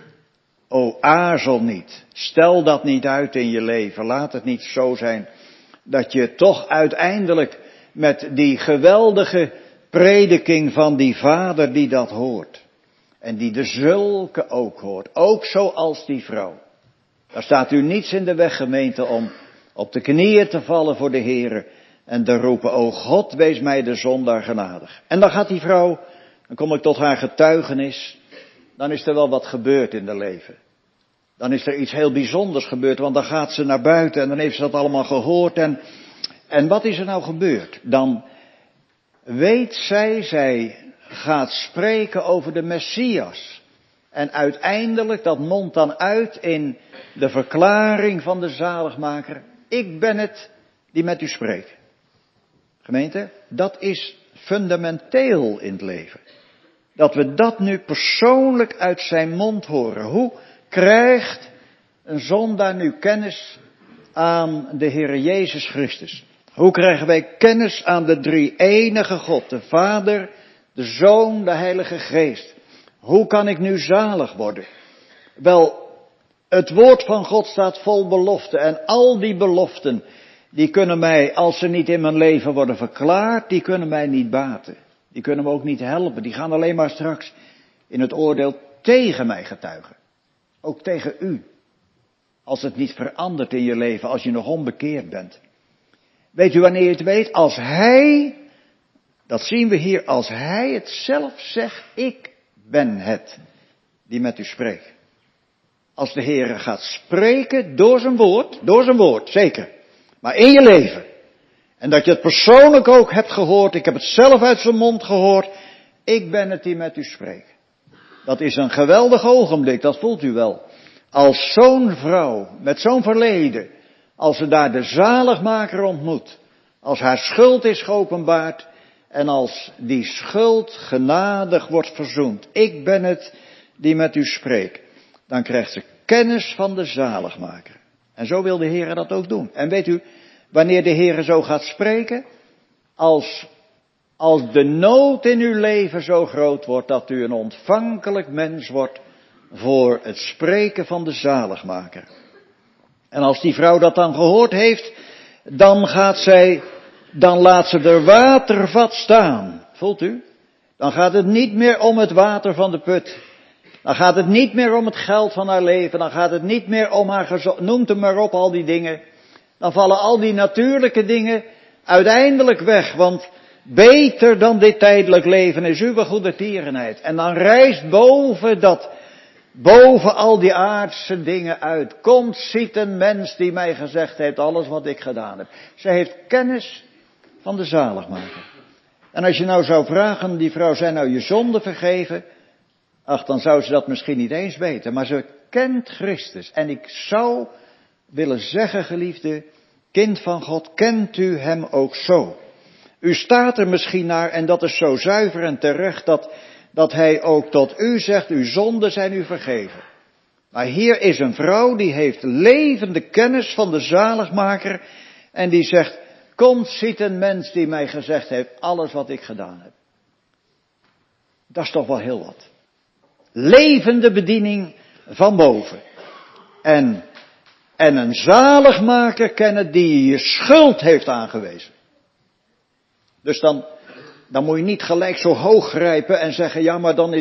O, aarzel niet. Stel dat niet uit in je leven. Laat het niet zo zijn dat je toch uiteindelijk met die geweldige prediking van die Vader die dat hoort. En die de zulke ook hoort. Ook zoals die vrouw. Daar staat u niets in de weg, gemeente, om op de knieën te vallen voor de Heere. En te roepen, o God, wees mij de zondaar genadig. En dan gaat die vrouw, dan kom ik tot haar getuigenis. Dan is er wel wat gebeurd in haar leven. Dan is er iets heel bijzonders gebeurd, want dan gaat ze naar buiten en dan heeft ze dat allemaal gehoord. En wat is er nou gebeurd? Dan weet zij gaat spreken over de Messias. En uiteindelijk, dat mondt dan uit in de verklaring van de zaligmaker. Ik ben het die met u spreekt. Gemeente, dat is fundamenteel in het leven. Dat we dat nu persoonlijk uit zijn mond horen. Hoe krijgt een zondaar nu kennis aan de Heere Jezus Christus? Hoe krijgen wij kennis aan de drie-enige God, de Vader, de Zoon, de Heilige Geest? Hoe kan ik nu zalig worden? Wel, het woord van God staat vol beloften en al die beloften, die kunnen mij, als ze niet in mijn leven worden verklaard, die kunnen mij niet baten. Die kunnen me ook niet helpen. Die gaan alleen maar straks in het oordeel tegen mij getuigen. Ook tegen u. Als het niet verandert in je leven, als je nog onbekeerd bent. Weet u wanneer je het weet? Als Hij, dat zien we hier, als Hij het zelf zegt, ik ben het die met u spreekt. Als de Heere gaat spreken door zijn woord, zeker. Maar in je leven. En dat je het persoonlijk ook hebt gehoord, ik heb het zelf uit zijn mond gehoord. Ik ben het die met u spreekt. Dat is een geweldig ogenblik, dat voelt u wel. Als zo'n vrouw, met zo'n verleden, als ze daar de zaligmaker ontmoet, als haar schuld is geopenbaard en als die schuld genadig wordt verzoend. Ik ben het die met u spreekt. Dan krijgt ze kennis van de zaligmaker. En zo wil de Heer dat ook doen. En weet u, wanneer de Heer zo gaat spreken, als de nood in uw leven zo groot wordt dat u een ontvankelijk mens wordt voor het spreken van de zaligmaker. En als die vrouw dat dan gehoord heeft, dan laat ze er watervat staan. Voelt u? Dan gaat het niet meer om het water van de put. Dan gaat het niet meer om het geld van haar leven. Dan gaat het niet meer om haar gezondheid. Noemt hem maar op, al die dingen. Dan vallen al die natuurlijke dingen uiteindelijk weg. Want beter dan dit tijdelijk leven is uw goedertierenheid. En dan rijst boven al die aardse dingen uit. Komt, ziet een mens die mij gezegd heeft alles wat ik gedaan heb. Zij heeft kennis van de zaligmaker. En als je nou zou vragen, die vrouw, zijn nou je zonden vergeven? Ach, dan zou ze dat misschien niet eens weten. Maar ze kent Christus. En ik zou willen zeggen, geliefde kind van God, kent u hem ook zo? U staat er misschien naar, en dat is zo zuiver en terecht, dat hij ook tot u zegt, uw zonden zijn u vergeven. Maar hier is een vrouw die heeft levende kennis van de zaligmaker en die zegt, komt, ziet een mens die mij gezegd heeft alles wat ik gedaan heb. Dat is toch wel heel wat. Levende bediening van boven. En een zaligmaker kennen die je schuld heeft aangewezen. Dus dan moet je niet gelijk zo hoog grijpen en zeggen, ja, maar dan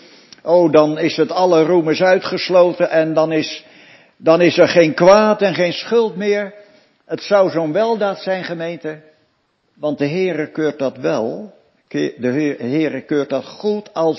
is het alle roem is uitgesloten en dan is er geen kwaad en geen schuld meer. Het zou zo'n weldaad zijn, gemeente, want de Heere keurt dat wel. De Heere keurt dat goed als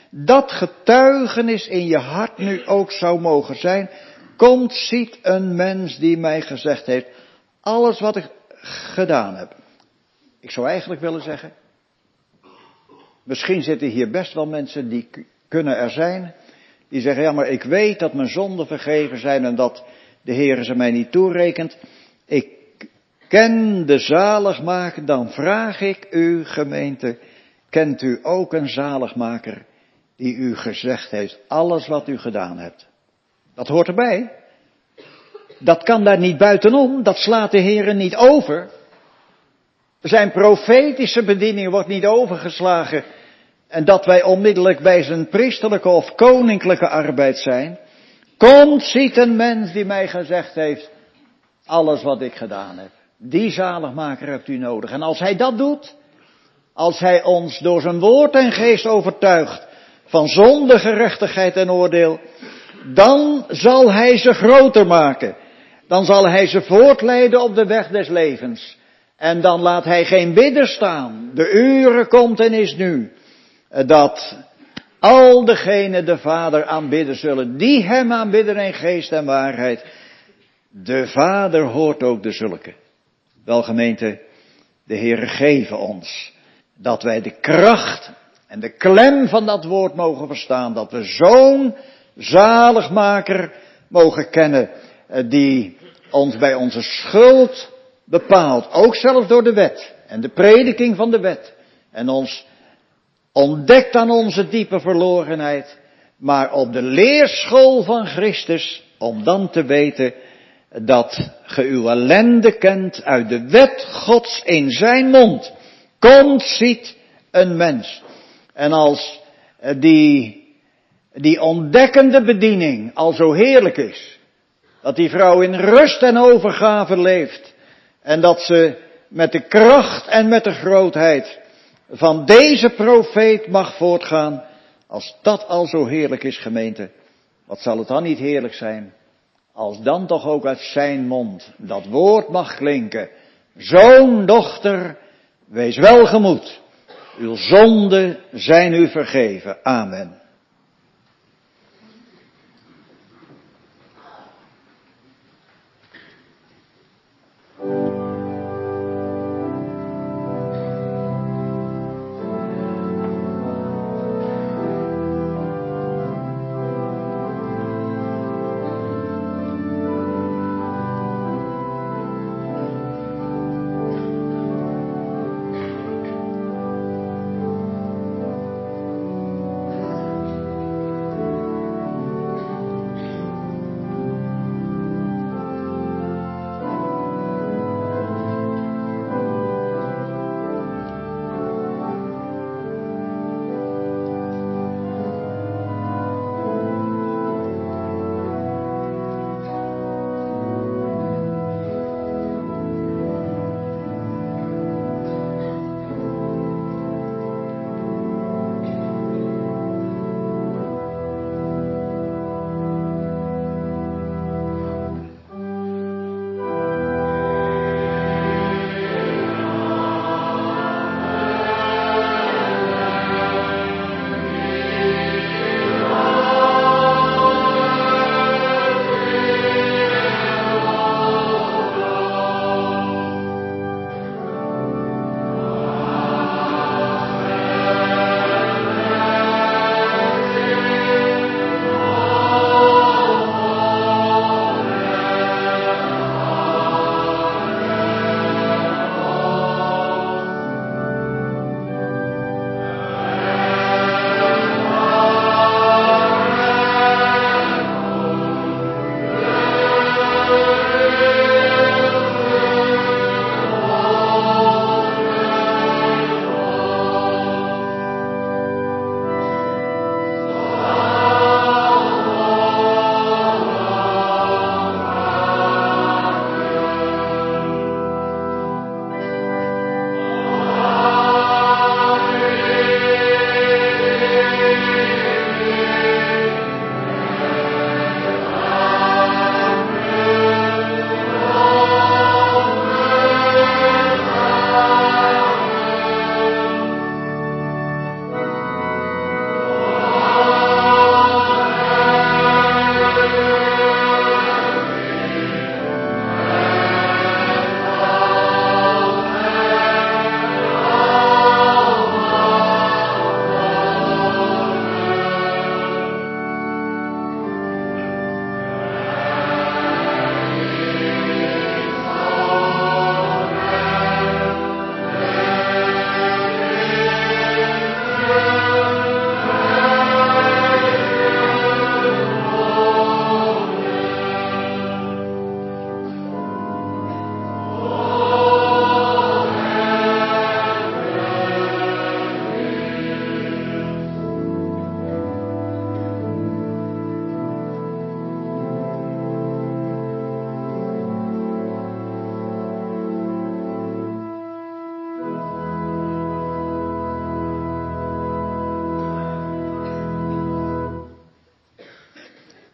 dat getuigenis in je hart nu ook zou mogen zijn. Komt, ziet een mens die mij gezegd heeft, alles wat ik gedaan heb. Ik zou eigenlijk willen zeggen, misschien zitten hier best wel mensen die kunnen er zijn, die zeggen, ja, maar ik weet dat mijn zonden vergeven zijn en dat de Heer ze mij niet toerekent. Ik ken de zaligmaker, dan vraag ik u, gemeente, kent u ook een zaligmaker die u gezegd heeft, alles wat u gedaan hebt? Dat hoort erbij. Dat kan daar niet buitenom, dat slaat de Heer niet over. Zijn profetische bediening wordt niet overgeslagen en dat wij onmiddellijk bij zijn priesterlijke of koninklijke arbeid zijn. Komt, ziet een mens die mij gezegd heeft, alles wat ik gedaan heb. Die zaligmaker hebt u nodig. En als hij dat doet, als hij ons door zijn woord en geest overtuigt van zonde, gerechtigheid en oordeel, dan zal hij ze groter maken. Dan zal hij ze voortleiden op de weg des levens. En dan laat hij geen bidder staan. De uren komt en is nu, dat al degenen de Vader aanbidden zullen, die hem aanbidden in geest en waarheid. De Vader hoort ook de zulke. Wel, gemeente, de Heere geven ons dat wij de kracht en de klem van dat woord mogen verstaan. Dat we zo'n zaligmaker mogen kennen die ons bij onze schuld bepaalt. Ook zelfs door de wet en de prediking van de wet. En ons ontdekt aan onze diepe verlorenheid. Maar op de leerschool van Christus, om dan te weten dat ge uw ellende kent uit de wet Gods in zijn mond. Komt, ziet een mens. En als die ontdekkende bediening al zo heerlijk is, dat die vrouw in rust en overgave leeft, en dat ze met de kracht en met de grootheid van deze profeet mag voortgaan, als dat al zo heerlijk is, gemeente, wat zal het dan niet heerlijk zijn, als dan toch ook uit zijn mond dat woord mag klinken. Zoon, dochter, wees welgemoed. Uw zonden zijn u vergeven. Amen.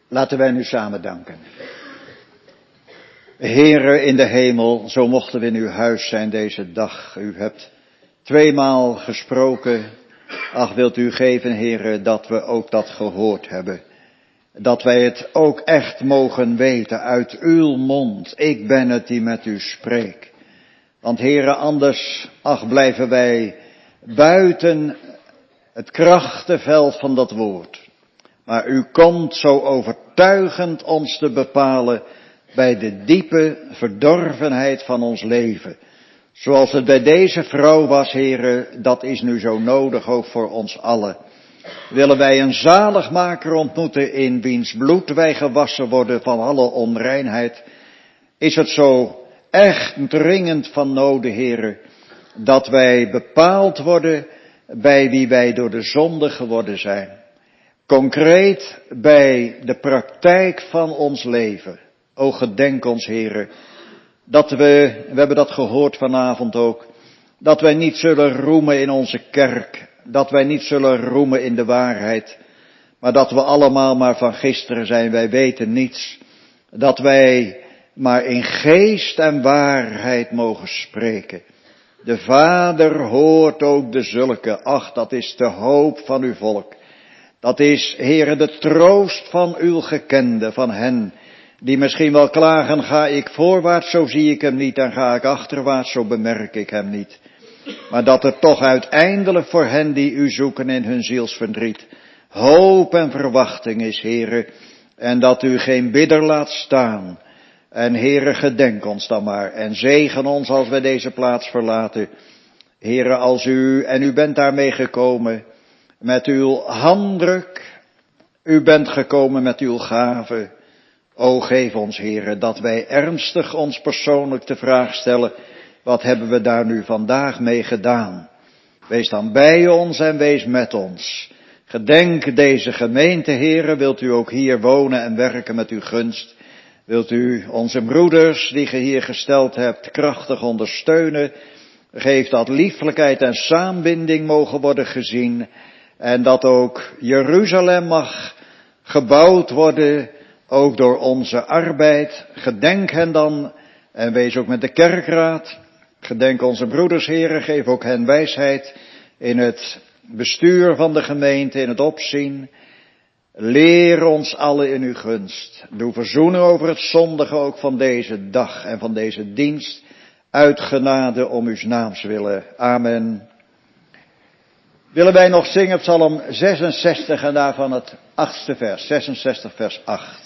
Laten wij nu samen danken. Heere in de hemel, zo mochten we in uw huis zijn deze dag. U hebt 2-maal gesproken. Ach, wilt u geven, Heere, dat we ook dat gehoord hebben. Dat wij het ook echt mogen weten uit uw mond. Ik ben het die met u spreek. Want Heere, anders, ach, blijven wij buiten het krachtenveld van dat woord. Maar u komt zo overtuigend ons te bepalen bij de diepe verdorvenheid van ons leven. Zoals het bij deze vrouw was, Heere, dat is nu zo nodig ook voor ons allen. Willen wij een zaligmaker ontmoeten in wiens bloed wij gewassen worden van alle onreinheid, is het zo echt dringend van noden, Heere, dat wij bepaald worden bij wie wij door de zonde geworden zijn. Concreet bij de praktijk van ons leven. O gedenk ons, Heere, dat we hebben dat gehoord vanavond ook, dat wij niet zullen roemen in onze kerk, dat wij niet zullen roemen in de waarheid, maar dat we allemaal maar van gisteren zijn, wij weten niets, dat wij maar in geest en waarheid mogen spreken. De Vader hoort ook de zulke, ach, dat is de hoop van uw volk. Dat is, Heere, de troost van uw gekenden, van hen die misschien wel klagen, ga ik voorwaarts, zo zie ik hem niet, en ga ik achterwaarts, zo bemerk ik hem niet. Maar dat er toch uiteindelijk voor hen die u zoeken in hun zielsverdriet, hoop en verwachting is, Heere, en dat u geen bidder laat staan. En Heere, gedenk ons dan maar en zegen ons als wij deze plaats verlaten. Heere, als u, en u bent daarmee gekomen, met uw handdruk, u bent gekomen met uw gave. O, geef ons, Heere, dat wij ernstig ons persoonlijk de vraag stellen, wat hebben we daar nu vandaag mee gedaan? Wees dan bij ons en wees met ons. Gedenk deze gemeente, Heere, wilt u ook hier wonen en werken met uw gunst? Wilt u onze broeders, die ge hier gesteld hebt, krachtig ondersteunen? Geef dat lieflijkheid en saambinding mogen worden gezien. En dat ook Jeruzalem mag gebouwd worden, ook door onze arbeid. Gedenk hen dan en wees ook met de kerkraad. Gedenk onze broeders, Heere, geef ook hen wijsheid in het bestuur van de gemeente, in het opzien. Leer ons allen in uw gunst. Doe verzoenen over het zondige ook van deze dag en van deze dienst. Uit genade om uw naams willen. Amen. Willen wij nog zingen Psalm 66 en daarvan het 8e vers. 66 vers 8.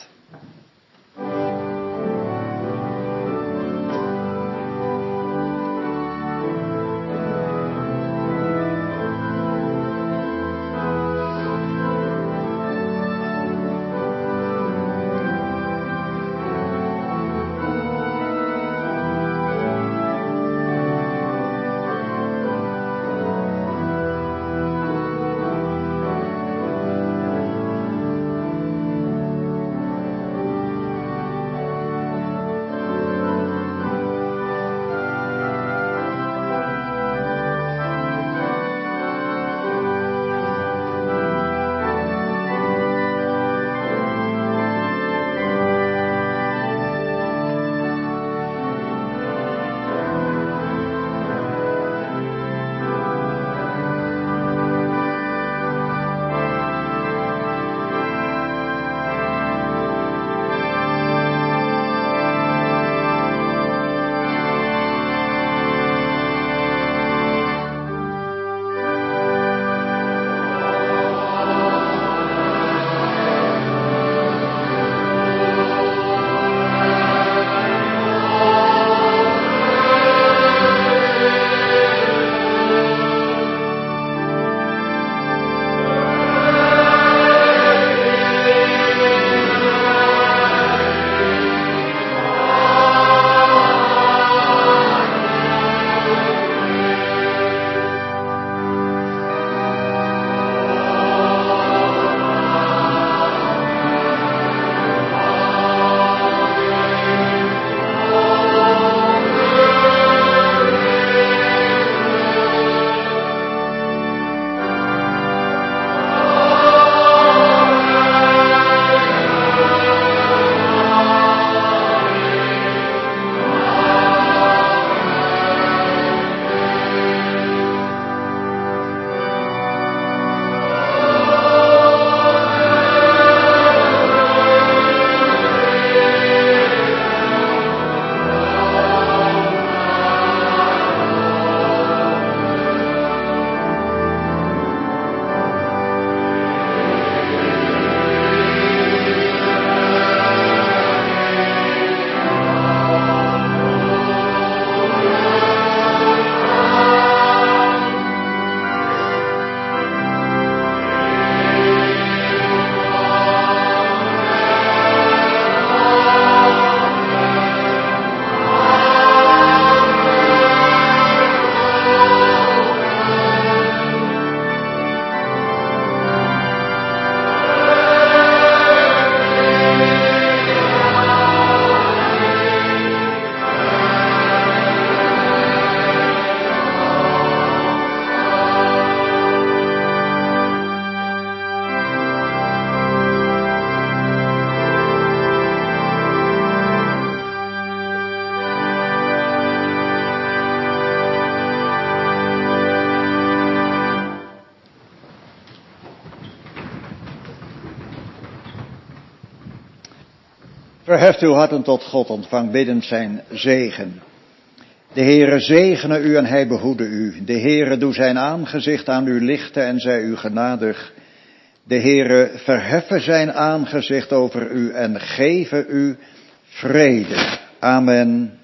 Verheft uw harten tot God, ontvang biddend zijn zegen. De Heere zegene u en hij behoede u. De Heere doe zijn aangezicht aan u lichten en zij u genadig. De Heere verheffe zijn aangezicht over u en geven u vrede. Amen.